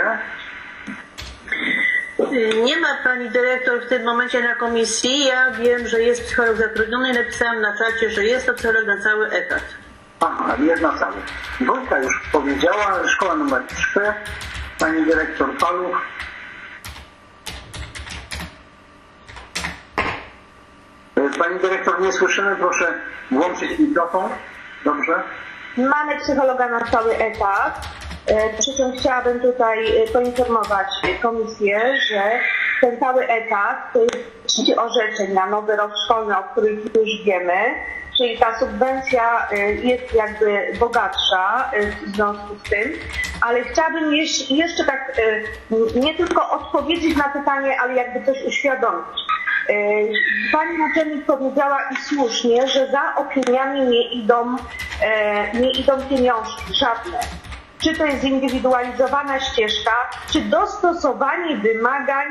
Nie ma pani dyrektor w tym momencie na komisji. Ja wiem, że jest psycholog zatrudniony. Napisałam na czacie, że jest to psycholog na cały etat. Aha, jest na cały. Wojtka już powiedziała, szkoła numer 3, pani dyrektor Paluch. Pani dyrektor, nie słyszymy, proszę włączyć mikrofon. Dobrze? Mamy psychologa na cały etat. Przy czym chciałabym tutaj poinformować komisję, że ten cały etat to jest 30 orzeczeń na nowy rok szkolny, o których już wiemy, czyli ta subwencja jest jakby bogatsza w związku z tym, ale chciałabym jeszcze tak nie tylko odpowiedzieć na pytanie, ale jakby coś uświadomić. Pani naczelnik powiedziała i słusznie, że za opiniami nie idą pieniążki, żadne. Czy to jest zindywidualizowana ścieżka, czy dostosowanie wymagań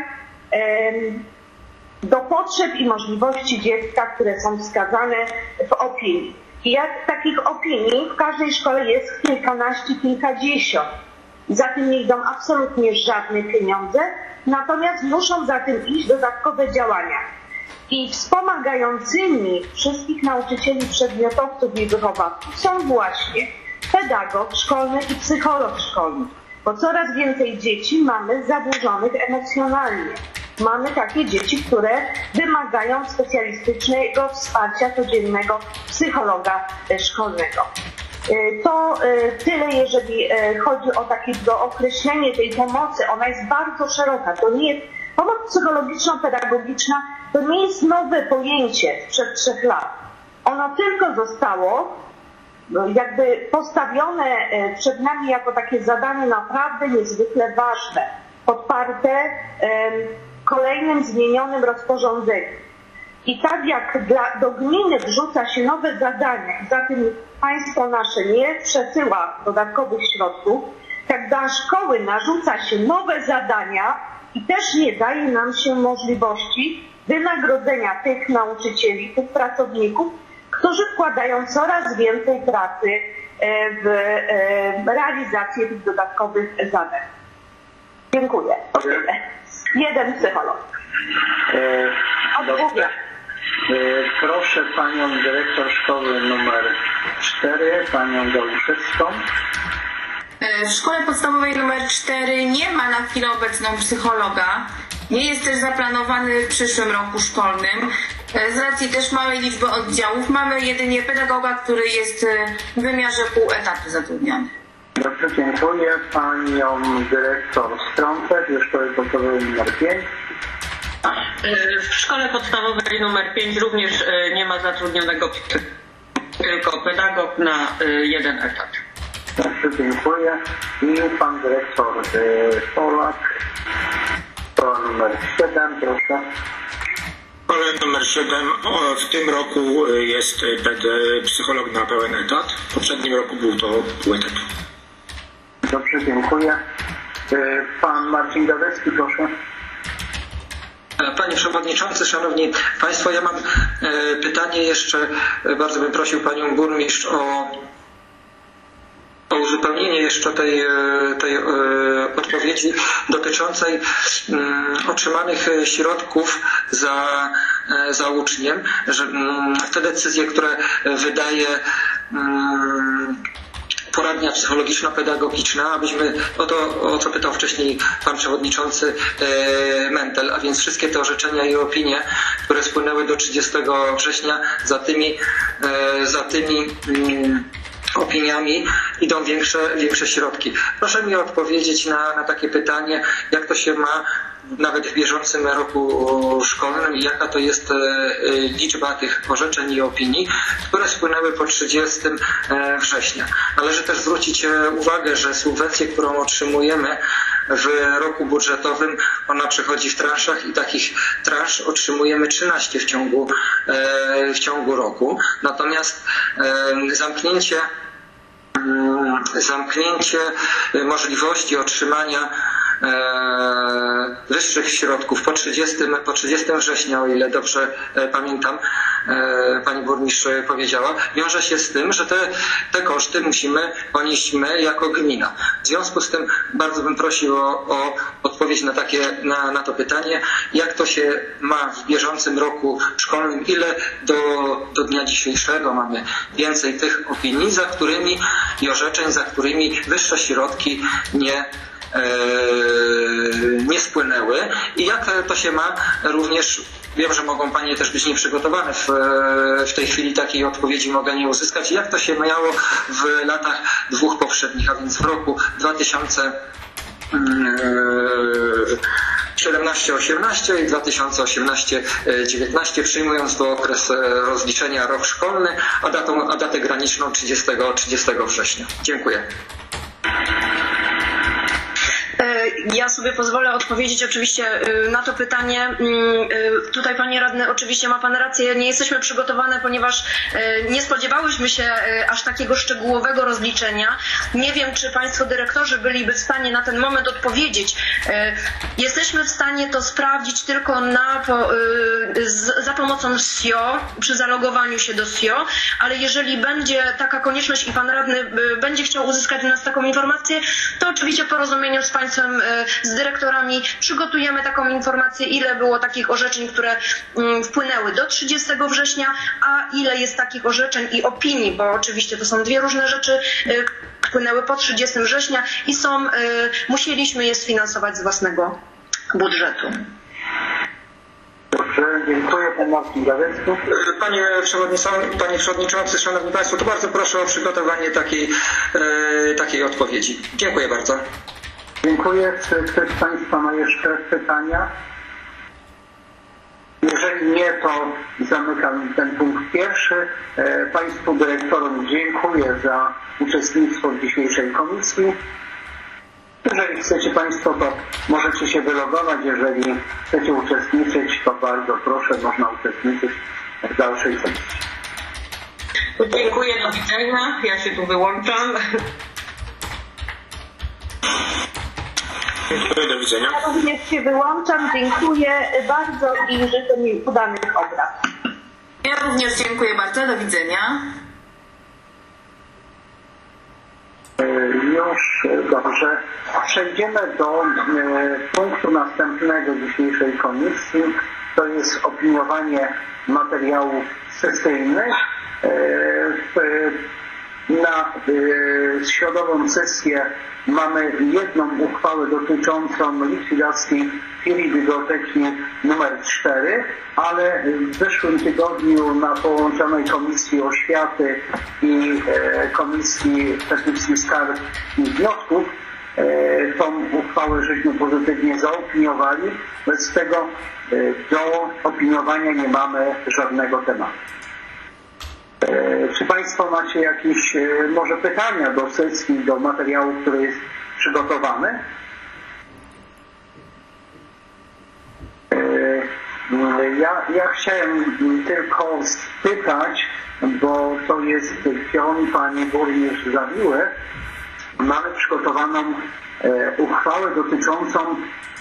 do potrzeb i możliwości dziecka, które są wskazane w opinii. I jak takich opinii w każdej szkole jest kilkanaście, kilkadziesiąt. Za tym nie idą absolutnie żadne pieniądze, natomiast muszą za tym iść dodatkowe działania. I wspomagającymi wszystkich nauczycieli, przedmiotowców i wychowawców są właśnie pedagog szkolny i psycholog szkolny, bo coraz więcej dzieci mamy zaburzonych emocjonalnie. Mamy takie dzieci, które wymagają specjalistycznego wsparcia codziennego psychologa szkolnego. To tyle, jeżeli chodzi o takie dookreślenie tej pomocy. Ona jest bardzo szeroka. To nie jest, pomoc psychologiczno-pedagogiczna to nie jest nowe pojęcie sprzed 3 lat. Ono tylko zostało jakby postawione przed nami jako takie zadanie naprawdę niezwykle ważne, podparte kolejnym zmienionym rozporządzeniem. I tak jak do gminy wrzuca się nowe zadania, za tym państwo nasze nie przesyła dodatkowych środków, tak dla szkoły narzuca się nowe zadania i też nie daje nam się możliwości wynagrodzenia tych nauczycieli, tych pracowników, którzy wkładają coraz więcej pracy w realizację tych dodatkowych zadań. Dziękuję. Jeden psycholog. Odmówię. Proszę panią dyrektor szkoły numer 4, panią Gałuszewską. W szkole podstawowej numer 4 nie ma na chwilę obecną psychologa. Nie jest też zaplanowany w przyszłym roku szkolnym. Z racji też małej liczby oddziałów mamy jedynie pedagoga, który jest w wymiarze pół etatu zatrudniony. Dobrze, dziękuję. Panią dyrektor Strączek ze szkoły podstawowej numer 5. W szkole podstawowej numer 5 również nie ma zatrudnionego tylko pedagog na 1 etat. Dobrze, dziękuję. I pan dyrektor Polak, szkoła numer 7, proszę. W szkole numer 7 w tym roku jest psycholog na pełen etat. W poprzednim roku był to pół etatu. Dobrze, dziękuję. Pan Marcin Gadecki, proszę. Panie Przewodniczący, Szanowni Państwo, ja mam pytanie jeszcze, bardzo bym prosił Panią Burmistrz o uzupełnienie jeszcze tej odpowiedzi dotyczącej otrzymanych środków za za uczniem, że te decyzje, które wydaje poradnia psychologiczno-pedagogiczna, abyśmy o co pytał wcześniej pan przewodniczący Mentel, a więc wszystkie te orzeczenia i opinie, które spłynęły do 30 września, za tymi opiniami idą większe środki. Proszę mi odpowiedzieć na takie pytanie, jak to się ma nawet w bieżącym roku szkolnym i jaka to jest liczba tych orzeczeń i opinii, które spłynęły po 30 września. Należy też zwrócić uwagę, że subwencję, którą otrzymujemy w roku budżetowym, ona przechodzi w transzach i takich transz otrzymujemy 13 w ciągu roku. Natomiast zamknięcie możliwości otrzymania wyższych środków po 30 września, o ile dobrze pamiętam, pani burmistrz powiedziała, wiąże się z tym, że te koszty musimy ponieść my jako gmina. W związku z tym bardzo bym prosił o odpowiedź na to pytanie, jak to się ma w bieżącym roku szkolnym, ile do dnia dzisiejszego mamy więcej tych opinii, i orzeczeń, za którymi wyższe środki nie spłynęły i jak to się ma również, wiem, że mogą panie też być nieprzygotowane w tej chwili, takiej odpowiedzi mogę nie uzyskać, jak to się miało w latach dwóch poprzednich, a więc w roku 2017-18 i 2018-19, przyjmując to okres rozliczenia rok szkolny, a datę graniczną 30 września. Dziękuję. Ja sobie pozwolę odpowiedzieć oczywiście na to pytanie. Tutaj panie radny, oczywiście ma pan rację, nie jesteśmy przygotowane, ponieważ nie spodziewałyśmy się aż takiego szczegółowego rozliczenia. Nie wiem, czy państwo dyrektorzy byliby w stanie na ten moment odpowiedzieć. Jesteśmy w stanie to sprawdzić tylko za pomocą SIO, przy zalogowaniu się do SIO, ale jeżeli będzie taka konieczność i pan radny będzie chciał uzyskać od nas taką informację, to oczywiście w porozumieniu z państwem, z dyrektorami przygotujemy taką informację, ile było takich orzeczeń, które wpłynęły do 30 września, a ile jest takich orzeczeń i opinii, bo oczywiście to są dwie różne rzeczy, wpłynęły po 30 września i musieliśmy je sfinansować z własnego budżetu. Dobrze, dziękuję. Pan Marcin Gawecki. Panie Przewodniczący, Szanowni Państwo, to bardzo proszę o przygotowanie takiej odpowiedzi. Dziękuję bardzo. Dziękuję. Czy ktoś z Państwa ma jeszcze pytania? Jeżeli nie, to zamykam ten punkt pierwszy. Państwu dyrektorom dziękuję za uczestnictwo w dzisiejszej komisji. Jeżeli chcecie Państwo, to możecie się wylogować. Jeżeli chcecie uczestniczyć, to bardzo proszę, można uczestniczyć w dalszej sesji. Dziękuję, do widzenia. Ja się tu wyłączam. Dziękuję, do widzenia. Ja również się wyłączam, dziękuję bardzo i życzę mi udanych obrad. Ja również dziękuję bardzo, do widzenia. Już dobrze. Przejdziemy do punktu następnego dzisiejszej komisji. To jest opiniowanie materiałów sesyjnych. Na środową sesję mamy jedną uchwałę dotyczącą likwidacji filii biblioteki numer 4, ale w zeszłym tygodniu na połączonej Komisji Oświaty i Komisji Petycji, Skarg i Wniosków tą uchwałę żeśmy pozytywnie zaopiniowali. Bez tego do opiniowania nie mamy żadnego tematu. Czy Państwo macie jakieś może pytania do sesji, do materiału, który jest przygotowany? Ja chciałem tylko spytać, bo to jest pion pani burmistrz Zawiły. Mamy przygotowaną uchwałę dotyczącą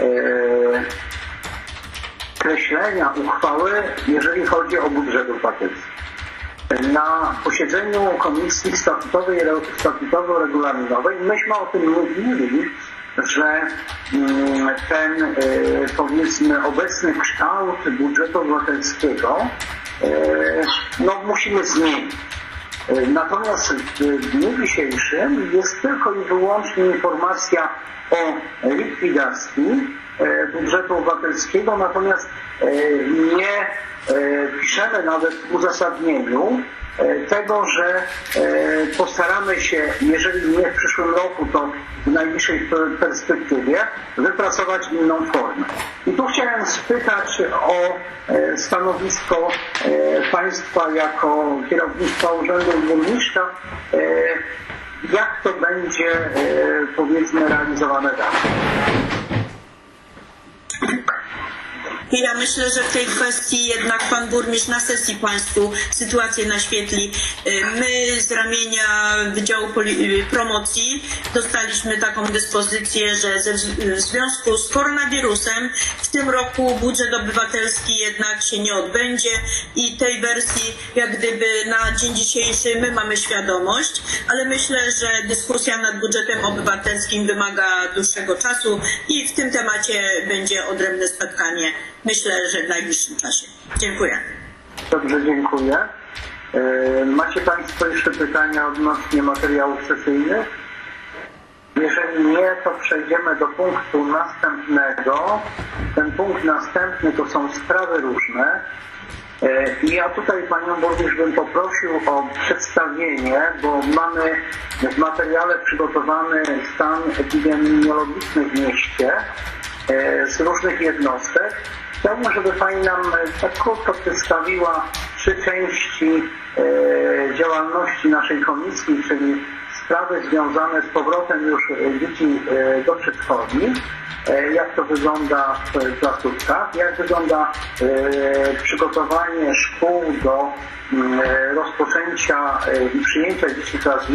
kreślenia uchwały, jeżeli chodzi o budżet obywatelski. Na posiedzeniu Komisji Statutowo-Regulaminowej myśmy o tym mówili że ten, powiedzmy, obecny kształt budżetu obywatelskiego musimy zmienić. Natomiast w dniu dzisiejszym jest tylko i wyłącznie informacja o likwidacji budżetu obywatelskiego, natomiast nie piszemy nawet w uzasadnieniu tego, że postaramy się, jeżeli nie w przyszłym roku, to w najbliższej perspektywie wypracować inną formę. I tu chciałem spytać o stanowisko Państwa jako kierownictwa Urzędu Burmistrza, jak to będzie, powiedzmy, realizowane dalej. Ja myślę, że w tej kwestii jednak pan burmistrz na sesji Państwu sytuację naświetli. My z ramienia Wydziału Promocji dostaliśmy taką dyspozycję, że w związku z koronawirusem w tym roku budżet obywatelski jednak się nie odbędzie i tej wersji jak gdyby na dzień dzisiejszy my mamy świadomość, ale myślę, że dyskusja nad budżetem obywatelskim wymaga dłuższego czasu i w tym temacie będzie odrębne spotkanie. Myślę, że w najbliższym czasie. Dziękuję. Dobrze, dziękuję. Macie Państwo jeszcze pytania odnośnie materiałów sesyjnych? Jeżeli nie, to przejdziemy do punktu następnego. Ten punkt następny to są sprawy różne. I ja tutaj Panią Burmistrz bym poprosił o przedstawienie, bo mamy w materiale przygotowany stan epidemiologiczny w mieście z różnych jednostek. Chciałbym, żeby Pani nam tak krótko przedstawiła 3 części działalności naszej komisji, czyli sprawy związane z powrotem już dzieci do przedszkoli, jak to wygląda w placówkach, jak wygląda przygotowanie szkół do rozpoczęcia i przyjęcia dzieci klas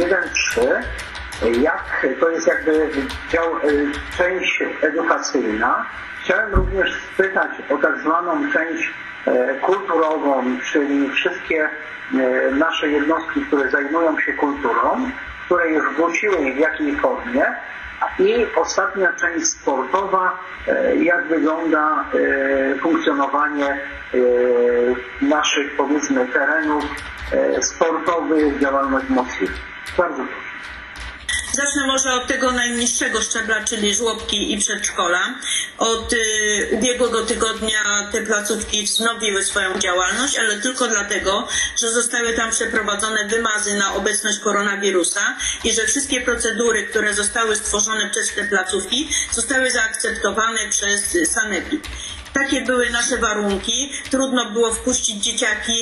1-3, jak to jest jakby część edukacyjna. Chciałem również spytać o tak zwaną część kulturową, czyli wszystkie nasze jednostki, które zajmują się kulturą, które już wróciły i w jakiej formie. I ostatnia część sportowa, jak wygląda funkcjonowanie naszych, powiedzmy, terenów sportowych, działalność mocnych. Bardzo proszę. Zacznę może od tego najniższego szczebla, czyli żłobki i przedszkola. Od ubiegłego tygodnia te placówki wznowiły swoją działalność, ale tylko dlatego, że zostały tam przeprowadzone wymazy na obecność koronawirusa i że wszystkie procedury, które zostały stworzone przez te placówki, zostały zaakceptowane przez sanepid. Takie były nasze warunki. Trudno było wpuścić dzieciaki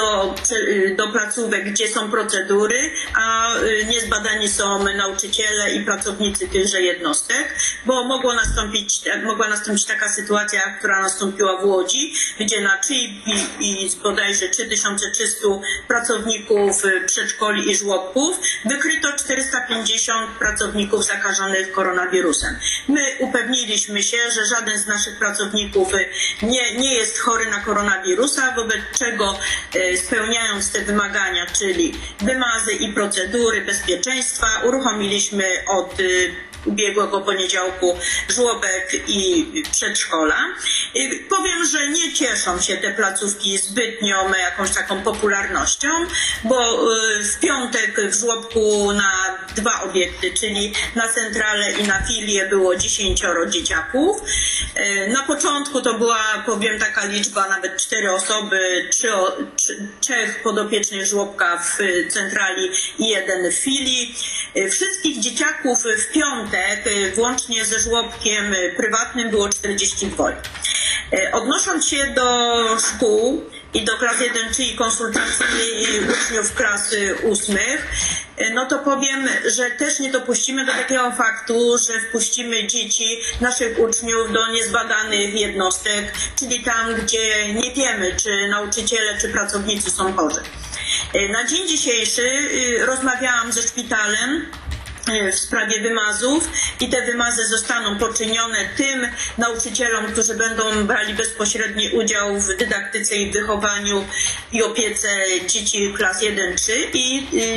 do placówek, gdzie są procedury, a niezbadani są nauczyciele i pracownicy tychże jednostek, bo mogła nastąpić taka sytuacja, która nastąpiła w Łodzi, gdzie na CZIP i bodajże 3300 pracowników przedszkoli i żłobków wykryto 450 pracowników zakażonych koronawirusem. My upewniliśmy się, że żaden z naszych pracowników nie jest chory na koronawirusa, wobec czego spełniając te wymagania, czyli wymazy i procedury bezpieczeństwa, uruchomiliśmy od ubiegłego poniedziałku żłobek i przedszkola. Powiem, że nie cieszą się te placówki zbytnią jakąś taką popularnością, bo w piątek w żłobku na 2 obiekty, czyli na centralę i na filię było 10 dzieciaków. Na początku to była, powiem, taka liczba, nawet 4 osoby, 3 podopiecznych żłobka w centrali i 1 w filii. Wszystkich dzieciaków w piątek, włącznie ze żłobkiem prywatnym, było 42. Odnosząc się do szkół i do klas 1-3 i konsultacji uczniów klas 8, no to powiem, że też nie dopuścimy do takiego faktu, że wpuścimy dzieci, naszych uczniów do niezbadanych jednostek, czyli tam, gdzie nie wiemy, czy nauczyciele, czy pracownicy są chorzy. Na dzień dzisiejszy rozmawiałam ze szpitalem w sprawie wymazów i te wymazy zostaną poczynione tym nauczycielom, którzy będą brali bezpośredni udział w dydaktyce i wychowaniu i opiece dzieci klas 1-3 i tych,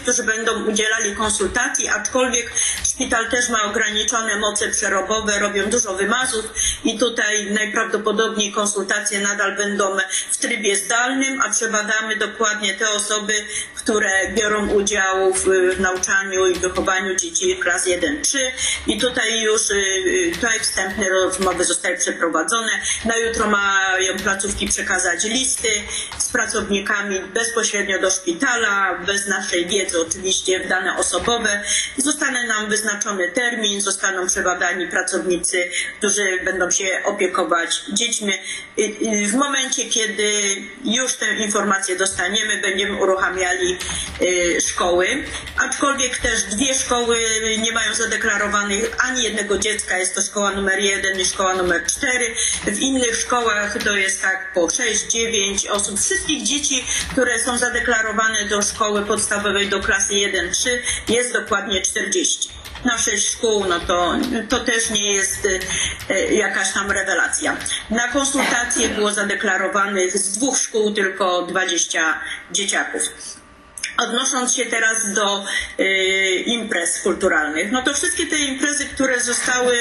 którzy będą udzielali konsultacji, aczkolwiek szpital też ma ograniczone moce przerobowe, robią dużo wymazów i tutaj najprawdopodobniej konsultacje nadal będą w trybie zdalnym, a przebadamy dokładnie te osoby, które biorą udział w nauczaniu i wychowaniu dzieci klas 1-3 i tutaj już wstępne rozmowy zostały przeprowadzone. Na jutro mają placówki przekazać listy z pracownikami bezpośrednio do szpitala, bez naszej wiedzy oczywiście w dane osobowe. Zostanie nam wyznaczony termin, zostaną przebadani pracownicy, którzy będą się opiekować dziećmi. W momencie, kiedy już tę informację dostaniemy, będziemy uruchamiali szkoły, aczkolwiek też 2 szkoły nie mają zadeklarowanych ani jednego dziecka, jest to szkoła numer 1 i szkoła numer 4. W innych szkołach to jest tak po 6-9 osób. Wszystkich dzieci, które są zadeklarowane do szkoły podstawowej do klasy 1-3 jest dokładnie 40. Na 6 szkół, no to też nie jest jakaś tam rewelacja. Na konsultacje było zadeklarowanych z 2 szkół tylko 20 dzieciaków. Odnosząc się teraz do imprez kulturalnych, no to wszystkie te imprezy, które zostały,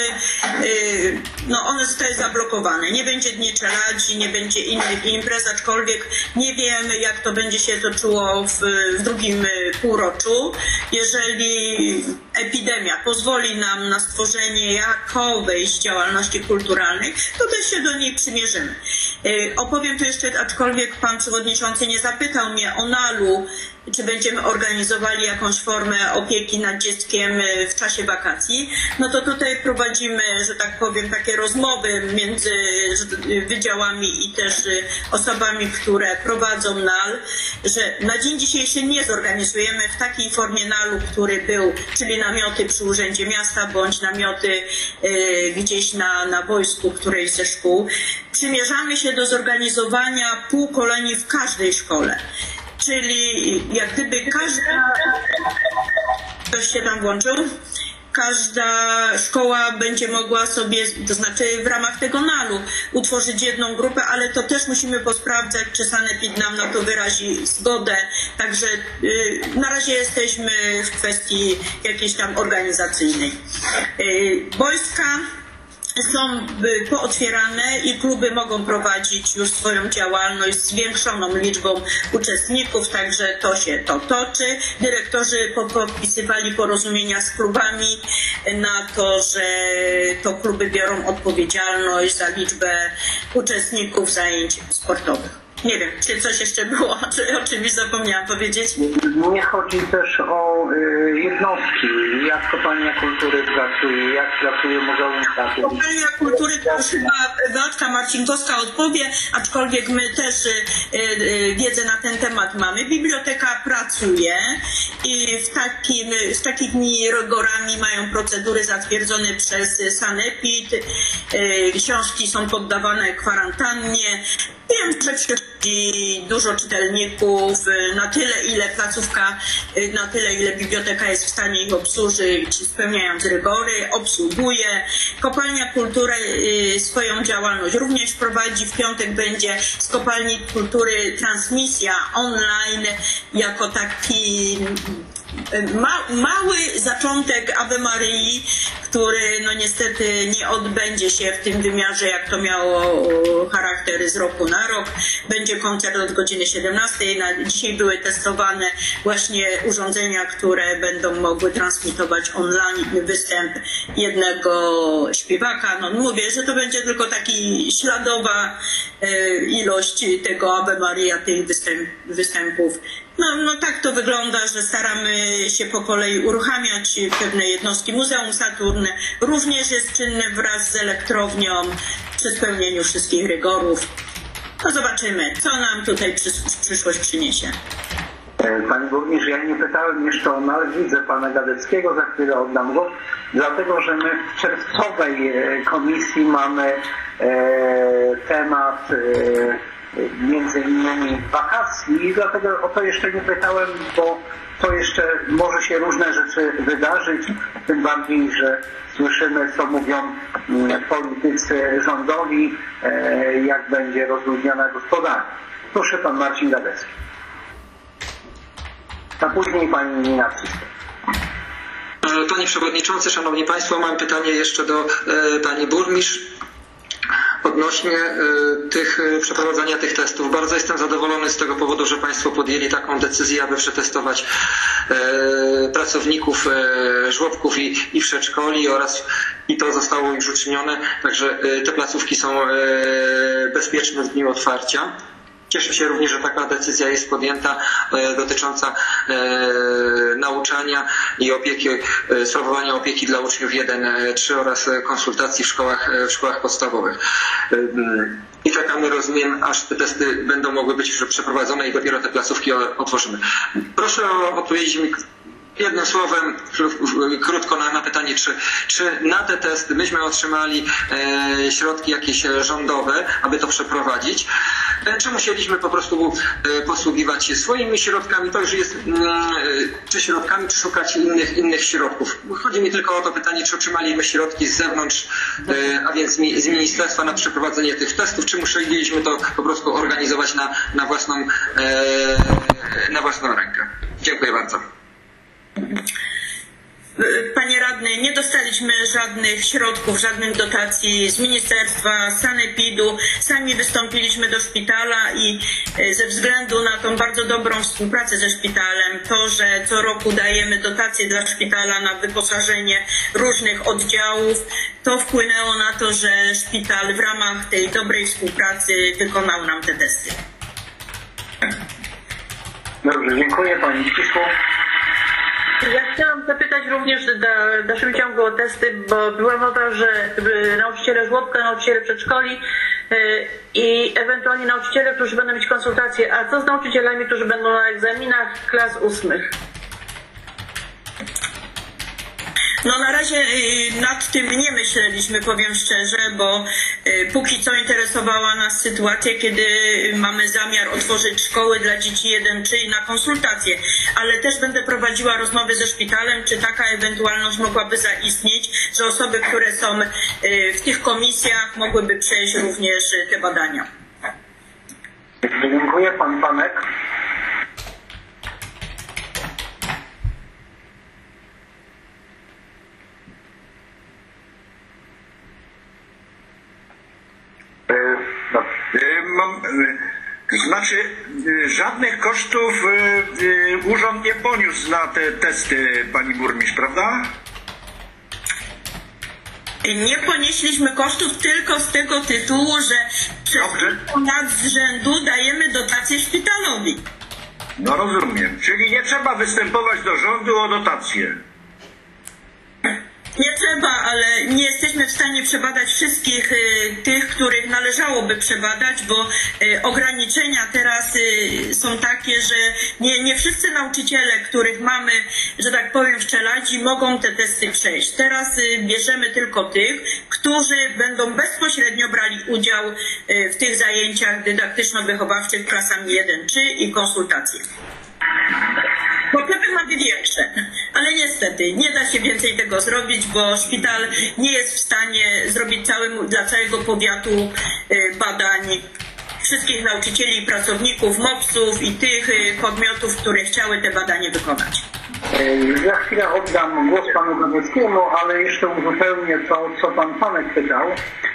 one zostały zablokowane. Nie będzie Dni Czeladzi, nie będzie innych imprez, aczkolwiek nie wiemy, jak to będzie się toczyło w drugim półroczu. Jeżeli epidemia pozwoli nam na stworzenie jakowej działalności kulturalnej, to też się do niej przymierzymy. Opowiem tu jeszcze, aczkolwiek pan przewodniczący nie zapytał mnie o NAL-u, czy będziemy organizowali jakąś formę opieki nad dzieckiem w czasie wakacji, no to tutaj prowadzimy, że tak powiem, takie rozmowy między wydziałami i też osobami, które prowadzą NAL, że na dzień dzisiejszy nie zorganizujemy w takiej formie NAL-u, który był, czyli namioty przy Urzędzie Miasta bądź namioty gdzieś na wojsku którejś ze szkół. Przymierzamy się do zorganizowania półkolonii w każdej szkole. Czyli jak gdyby ktoś się tam włączył, każda szkoła będzie mogła sobie, to znaczy w ramach tego NAL-u utworzyć jedną grupę, ale to też musimy posprawdzać, czy sanepid nam na to wyrazi zgodę. Także na razie jesteśmy w kwestii jakiejś tam organizacyjnej. Boiska są pootwierane i kluby mogą prowadzić już swoją działalność z zwiększoną liczbą uczestników, także to się toczy. Dyrektorzy podpisywali porozumienia z klubami na to, że to kluby biorą odpowiedzialność za liczbę uczestników zajęć sportowych. Nie wiem, czy coś jeszcze było, czy o czymś zapomniałam powiedzieć? Mnie chodzi też o jednostki, jak Kopalnia Kultury pracuje, jak pracuje Muzeum Teatru. Kopalnia Kultury to już chyba Beatka Marcinkowska odpowie, aczkolwiek my też wiedzę na ten temat mamy. Biblioteka pracuje i z takimi rygorami mają procedury zatwierdzone przez sanepid. Książki są poddawane kwarantannie. Wiem, że przychodzi dużo czytelników, na tyle ile placówka, na tyle ile biblioteka jest w stanie ich obsłużyć, spełniając rygory, obsługuje. Kopalnia Kultury swoją działalność również prowadzi. W piątek będzie z Kopalni Kultury transmisja online jako taki mały zaczątek Ave Maryi, który no niestety nie odbędzie się w tym wymiarze, jak to miało charakter z roku na rok. Będzie koncert od godziny 17. Dzisiaj były testowane właśnie urządzenia, które będą mogły transmitować online występ jednego śpiewaka. No mówię, że to będzie tylko taki śladowa ilość tego Ave Maria, tych występów. No tak to wygląda, że staramy się po kolei uruchamiać pewne jednostki. Muzeum Saturn również jest czynne wraz z elektrownią przy spełnieniu wszystkich rygorów. No zobaczymy, co nam tutaj przyszłość przyniesie. Pani burmistrz, ja nie pytałem jeszcze o NAL, widzę pana Gadeckiego, za chwilę oddam głos, dlatego że my w czerwcowej komisji mamy temat między innymi wakacji i dlatego o to jeszcze nie pytałem, bo to jeszcze może się różne rzeczy wydarzyć, tym bardziej, że słyszymy, co mówią politycy rządowi, jak będzie rozluźniona gospodarka. Proszę, pan Marcin Gadecki. a później pani Nina Krzysztof. Panie Przewodniczący, Szanowni Państwo, mam pytanie jeszcze do Pani Burmistrz odnośnie przeprowadzania tych testów. Bardzo jestem zadowolony z tego powodu, że Państwo podjęli taką decyzję, aby przetestować pracowników żłobków i przedszkoli i to zostało już uczynione, także te placówki są bezpieczne w dniu otwarcia. Cieszę się również, że taka decyzja jest podjęta dotycząca nauczania i opieki, sprawowania opieki dla uczniów 1-3 oraz konsultacji w szkołach podstawowych. I czekamy, rozumiem, aż te testy będą mogły być już przeprowadzone i dopiero te placówki otworzymy. Proszę o odpowiedzieć mi jednym słowem, krótko na pytanie, czy na te testy myśmy otrzymali środki jakieś rządowe, aby to przeprowadzić, czy musieliśmy po prostu posługiwać się swoimi środkami, to już jest, czy środkami, czy szukać innych środków. Chodzi mi tylko o to pytanie, czy otrzymaliśmy środki z zewnątrz, a więc z ministerstwa na przeprowadzenie tych testów, czy musieliśmy to po prostu organizować na własną rękę. Dziękuję bardzo. Panie radny, nie dostaliśmy żadnych środków, żadnych dotacji z ministerstwa, z sanepidu. Sami wystąpiliśmy do szpitala i ze względu na tą bardzo dobrą współpracę ze szpitalem, to, że co roku dajemy dotacje dla szpitala na wyposażenie różnych oddziałów, to wpłynęło na to, że szpital w ramach tej dobrej współpracy wykonał nam te testy. Dobrze, dziękuję Pani Krzysztof. Ja chciałam zapytać również w dalszym ciągu o testy, bo była mowa, że nauczyciele żłobka, nauczyciele przedszkoli i ewentualnie nauczyciele, którzy będą mieć konsultacje, a co z nauczycielami, którzy będą na egzaminach klas 8? No na razie nad tym nie myśleliśmy, powiem szczerze, bo póki co interesowała nas sytuacja, kiedy mamy zamiar otworzyć szkoły dla dzieci 1-3 na konsultacje, ale też będę prowadziła rozmowy ze szpitalem, czy taka ewentualność mogłaby zaistnieć, że osoby, które są w tych komisjach, mogłyby przejść również te badania. Dziękuję. Pan Panek. Żadnych kosztów urząd nie poniósł na te testy, pani burmistrz, prawda? Nie ponieśliśmy kosztów tylko z tego tytułu, że z rzędu dajemy dotację szpitalowi. No rozumiem, czyli nie trzeba występować do rządu o dotację. Nie trzeba, ale nie jesteśmy w stanie przebadać wszystkich tych, których należałoby przebadać, bo ograniczenia teraz są takie, że nie wszyscy nauczyciele, których mamy, że tak powiem, w czeladzi, mogą te testy przejść. Teraz bierzemy tylko tych, którzy będą bezpośrednio brali udział w tych zajęciach dydaktyczno-wychowawczych klasami 1-3 i konsultacje. Potrzeby mamy większe, ale niestety nie da się więcej tego zrobić, bo szpital nie jest w stanie zrobić dla całego powiatu badań wszystkich nauczycieli i pracowników, MOPS-ów i tych podmiotów, które chciały te badania wykonać. Za chwilę oddam głos panu Gadeckiemu, ale jeszcze uzupełnię to, co pan Panek pytał.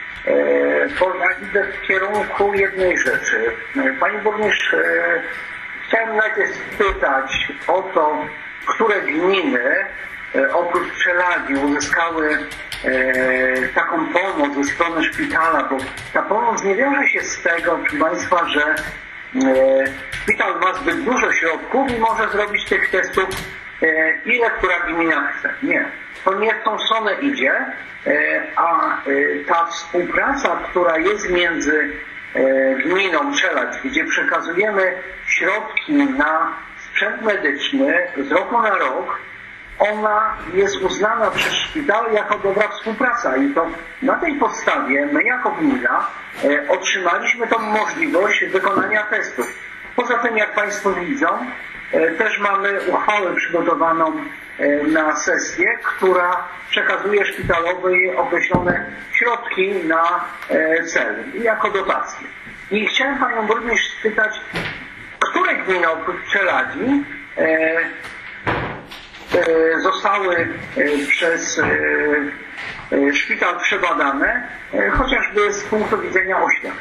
Idę w kierunku jednej rzeczy. Pani burmistrz, chciałem najpierw spytać o to, które gminy oprócz Czeladzi uzyskały taką pomoc ze strony szpitala, bo ta pomoc nie wiąże się z tego, proszę Państwa, że szpital ma zbyt dużo środków i może zrobić tych testów ile która gmina chce. Nie. To nie w tą stronę idzie, a ta współpraca, która jest między gminą Czeladź, gdzie przekazujemy środki na sprzęt medyczny z roku na rok, ona jest uznana przez szpital jako dobra współpraca i to na tej podstawie my jako gmina otrzymaliśmy tą możliwość wykonania testów. Poza tym, jak Państwo widzą, też mamy uchwałę przygotowaną na sesję, która przekazuje szpitalowi określone środki na cel jako dotacje. I chciałem Panią burmistrz spytać, które gminy oprócz Czeladzi zostały przez szpital przebadane, chociażby z punktu widzenia oświaty.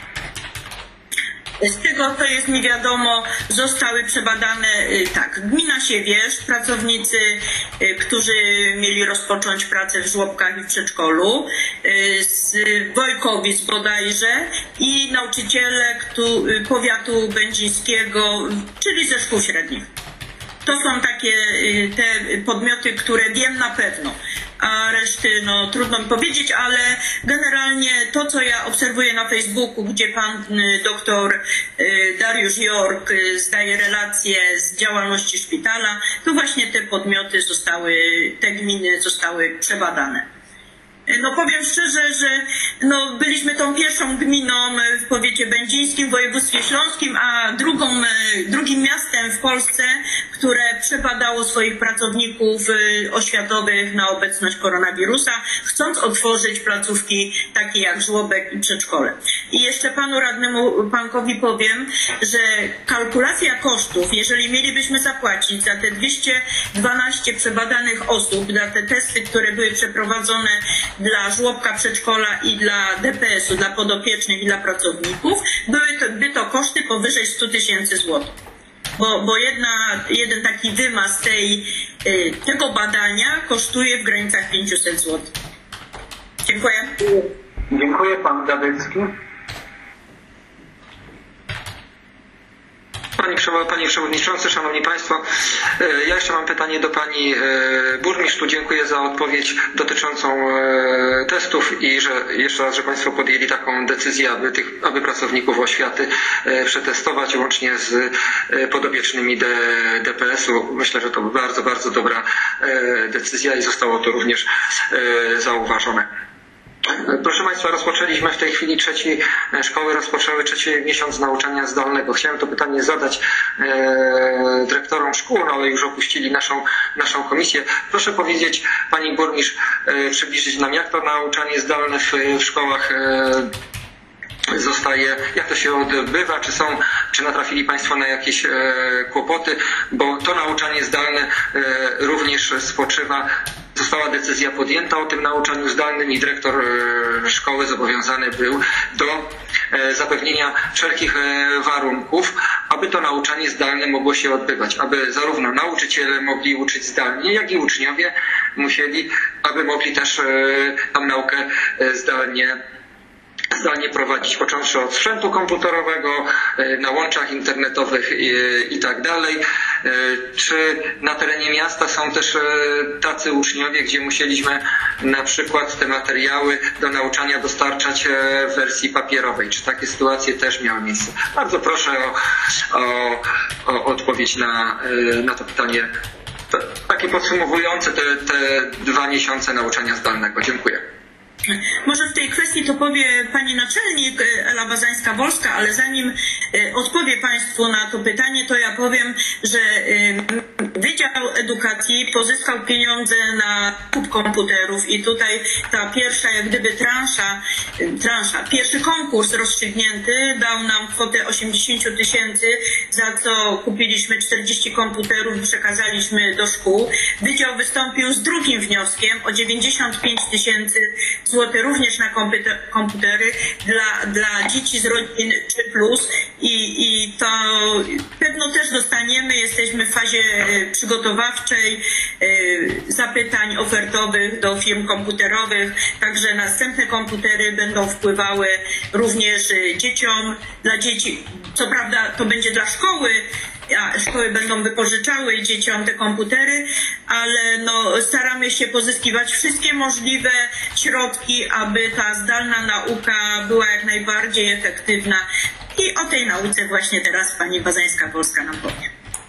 Z tego, co jest mi wiadomo, zostały przebadane tak, gmina Siewierz, pracownicy, którzy mieli rozpocząć pracę w żłobkach i w przedszkolu, z Wojkowic bodajże i nauczyciele powiatu będzińskiego, czyli ze szkół średnich. To są takie te podmioty, które wiem na pewno, a reszty no trudno mi powiedzieć, ale generalnie to, co ja obserwuję na Facebooku, gdzie pan doktor Dariusz York zdaje relacje z działalności szpitala, to właśnie te podmioty te gminy zostały przebadane. No powiem szczerze, że no byliśmy tą pierwszą gminą w powiecie będzińskim, w województwie śląskim, a drugim miastem w Polsce, które przebadało swoich pracowników oświatowych na obecność koronawirusa, chcąc otworzyć placówki takie jak żłobek i przedszkole. I jeszcze panu radnemu Pankowi powiem, że kalkulacja kosztów, jeżeli mielibyśmy zapłacić za te 212 przebadanych osób, za te testy, które były przeprowadzone dla żłobka, przedszkola i dla DPS-u, dla podopiecznych i dla pracowników, byłyby to koszty powyżej 100 000 złotych. Bo jeden taki wymaz tego badania kosztuje w granicach 500 zł. Dziękuję. Dziękuję, pan Gadecki. Panie Przewodniczący, Szanowni Państwo, ja jeszcze mam pytanie do Pani Burmistrz. Tu dziękuję za odpowiedź dotyczącą testów i że jeszcze raz, że Państwo podjęli taką decyzję, aby pracowników oświaty przetestować łącznie z podopiecznymi DPS-u. Myślę, że to bardzo, bardzo dobra decyzja i zostało to również zauważone. Proszę Państwa, rozpoczęliśmy w tej chwili szkoły rozpoczęły trzeci miesiąc nauczania zdalnego. Chciałem to pytanie zadać dyrektorom szkół, no ale już opuścili naszą komisję. Proszę powiedzieć, Pani Burmistrz, przybliżyć nam, jak to nauczanie zdalne w szkołach zostaje, jak to się odbywa, czy natrafili Państwo na jakieś kłopoty, bo to nauczanie zdalne również została decyzja podjęta o tym nauczaniu zdalnym i dyrektor szkoły zobowiązany był do zapewnienia wszelkich warunków, aby to nauczanie zdalne mogło się odbywać, aby zarówno nauczyciele mogli uczyć zdalnie, jak i uczniowie aby mogli też tam naukę zdalnie prowadzić, począwszy od sprzętu komputerowego, na łączach internetowych i tak dalej. Czy na terenie miasta są też tacy uczniowie, gdzie musieliśmy na przykład te materiały do nauczania dostarczać w wersji papierowej? Czy takie sytuacje też miały miejsce? Bardzo proszę o odpowiedź na to pytanie, takie podsumowujące te 2 miesiące nauczania zdalnego. Dziękuję. Może w tej kwestii to powie pani naczelnik Ela Bazańska-Wolska, ale zanim odpowie Państwu na to pytanie, to ja powiem, że Wydział Edukacji pozyskał pieniądze na kup komputerów i tutaj ta pierwsza jak gdyby pierwszy konkurs rozstrzygnięty dał nam kwotę 80 000, za co kupiliśmy 40 komputerów i przekazaliśmy do szkół. Wydział wystąpił z drugim wnioskiem o 95 000 złotych również na komputery dla dzieci z rodzin 3+, i to pewno też dostaniemy. Jesteśmy w fazie przygotowawczej zapytań ofertowych do firm komputerowych, także następne komputery będą wpływały również dla dzieci. Co prawda to będzie dla szkoły, a szkoły będą wypożyczały dzieciom te komputery, ale no, staramy się pozyskiwać wszystkie możliwe środki, aby ta zdalna nauka była jak najbardziej efektywna. I o tej nauce właśnie teraz pani Bazańska-Wolska nam powie.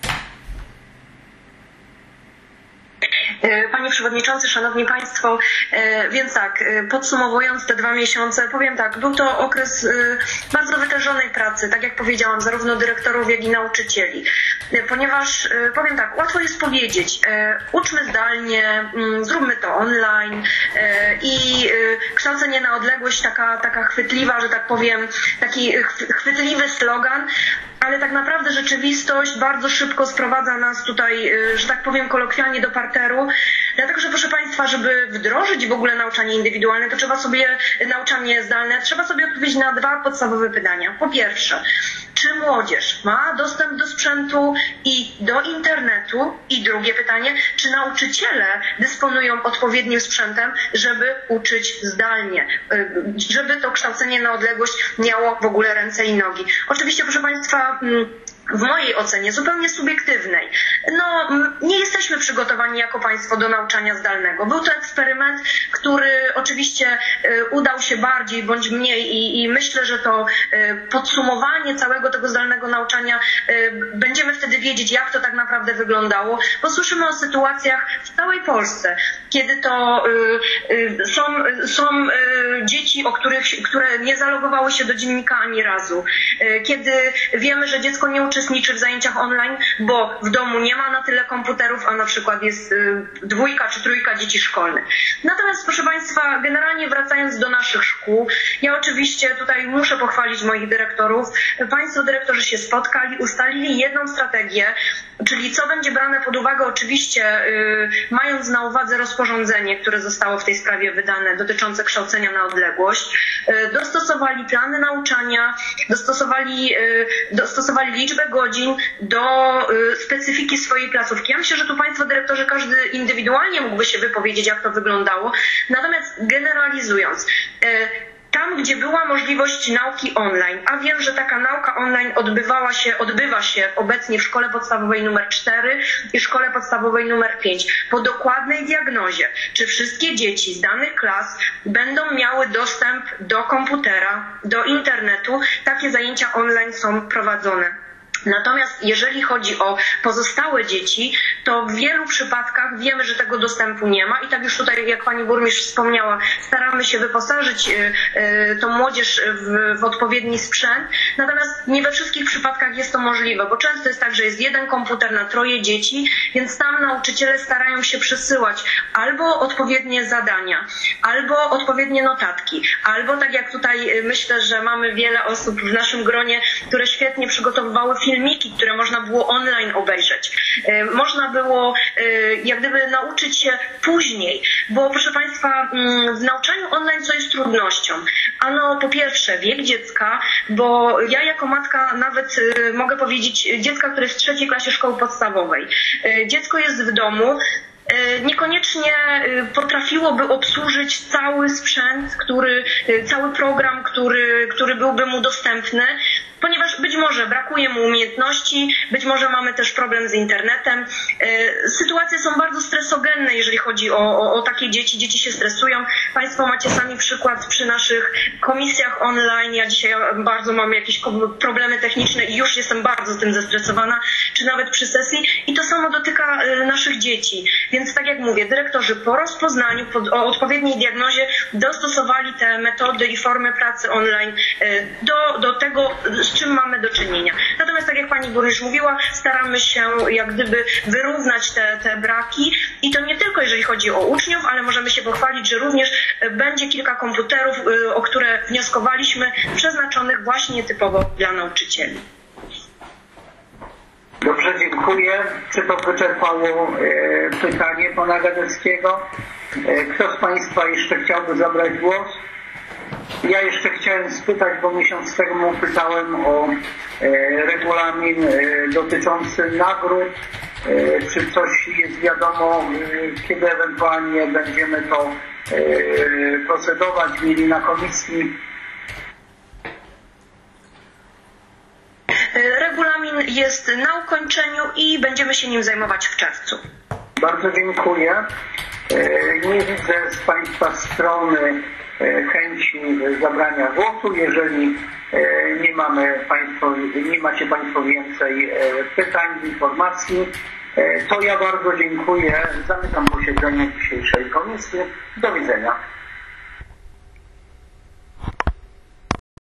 Panie Przewodniczący, Szanowni Państwo, więc tak, podsumowując te 2 miesiące, powiem tak, był to okres bardzo wytężonej pracy, tak jak powiedziałam, zarówno dyrektorów, jak i nauczycieli, ponieważ, powiem tak, łatwo jest powiedzieć, uczmy zdalnie, zróbmy to online i kształcenie na odległość taka chwytliwa, że tak powiem, taki chwytliwy slogan, ale tak naprawdę rzeczywistość bardzo szybko sprowadza nas tutaj, że tak powiem kolokwialnie, do parteru, dlatego że proszę Państwa, żeby wdrożyć w ogóle nauczanie indywidualne, to trzeba sobie, nauczanie zdalne, trzeba sobie odpowiedzieć na 2 podstawowe pytania. Po pierwsze, czy młodzież ma dostęp do sprzętu i do internetu? I drugie pytanie, czy nauczyciele dysponują odpowiednim sprzętem, żeby uczyć zdalnie, żeby to kształcenie na odległość miało w ogóle ręce i nogi. Oczywiście, proszę Państwa, w mojej ocenie, zupełnie subiektywnej, nie jesteśmy przygotowani jako państwo do nauczania zdalnego. Był to eksperyment, który oczywiście udał się bardziej bądź mniej i myślę, że to podsumowanie całego tego zdalnego nauczania będziemy wtedy wiedzieć, jak to tak naprawdę wyglądało, bo słyszymy o sytuacjach w całej Polsce, kiedy to są dzieci, które nie zalogowały się do dziennika ani razu, kiedy wiemy, że dziecko nie uczestniczy w zajęciach online, bo w domu nie ma na tyle komputerów, a na przykład jest 2 czy 3 dzieci szkolnych. Natomiast, proszę Państwa, generalnie wracając do naszych szkół, ja oczywiście tutaj muszę pochwalić moich dyrektorów. Państwo dyrektorzy się spotkali, ustalili jedną strategię, czyli co będzie brane pod uwagę, oczywiście mając na uwadze rozporządzenie, które zostało w tej sprawie wydane dotyczące kształcenia na odległość, dostosowali plany nauczania, dostosowali liczbę godzin do specyfiki swojej placówki. Ja myślę, że tu Państwo dyrektorzy każdy indywidualnie mógłby się wypowiedzieć, jak to wyglądało. Natomiast generalizując, tam, gdzie była możliwość nauki online, a wiem, że taka nauka online odbywa się obecnie w szkole podstawowej nr 4 i szkole podstawowej nr 5, po dokładnej diagnozie, czy wszystkie dzieci z danych klas będą miały dostęp do komputera, do internetu, takie zajęcia online są prowadzone. Natomiast jeżeli chodzi o pozostałe dzieci, to w wielu przypadkach wiemy, że tego dostępu nie ma i tak już tutaj, jak pani burmistrz wspomniała, staramy się wyposażyć tą młodzież w odpowiedni sprzęt, natomiast nie we wszystkich przypadkach jest to możliwe, bo często jest tak, że jest 1 komputer na 3 dzieci, więc tam nauczyciele starają się przesyłać albo odpowiednie zadania, albo odpowiednie notatki, albo tak jak tutaj myślę, że mamy wiele osób w naszym gronie, które świetnie przygotowywały filmiki, które można było online obejrzeć. Można było jak gdyby nauczyć się później, bo proszę Państwa, w nauczaniu online co jest trudnością? Ano po pierwsze wiek dziecka, bo ja jako matka nawet mogę powiedzieć dziecka, które jest w 3. klasie szkoły podstawowej. Dziecko jest w domu, niekoniecznie potrafiłoby obsłużyć cały sprzęt, cały program, który byłby mu dostępny, ponieważ być może brakuje mu umiejętności, być może mamy też problem z internetem. Sytuacje są bardzo stresogenne, jeżeli chodzi o takie dzieci. Dzieci się stresują. Państwo macie sami przykład przy naszych komisjach online. Ja dzisiaj bardzo mam jakieś problemy techniczne i już jestem bardzo tym zestresowana, czy nawet przy sesji. I to samo dotyka naszych dzieci. Więc tak jak mówię, dyrektorzy po rozpoznaniu, po odpowiedniej diagnozie dostosowali te metody i formy pracy online do tego, z czym mamy do czynienia. Natomiast tak jak pani burmistrz mówiła, staramy się jak gdyby wyrównać te braki i to nie tylko jeżeli chodzi o uczniów, ale możemy się pochwalić, że również będzie kilka komputerów, o które wnioskowaliśmy, przeznaczonych właśnie typowo dla nauczycieli. Dobrze, dziękuję. Czy to wyczerpało pytanie pana Gadeckiego? Kto z Państwa jeszcze chciałby zabrać głos? Ja jeszcze chciałem spytać, bo miesiąc temu pytałem o regulamin dotyczący nagród. Czy coś jest wiadomo, kiedy ewentualnie będziemy to procedować, mieli na komisji? Regulamin jest na ukończeniu i będziemy się nim zajmować w czerwcu. Bardzo dziękuję. Nie widzę z Państwa strony chęci zabrania głosu. Jeżeli nie macie Państwo więcej pytań, informacji, to ja bardzo dziękuję. Zamykam posiedzenie dzisiejszej komisji. Do widzenia.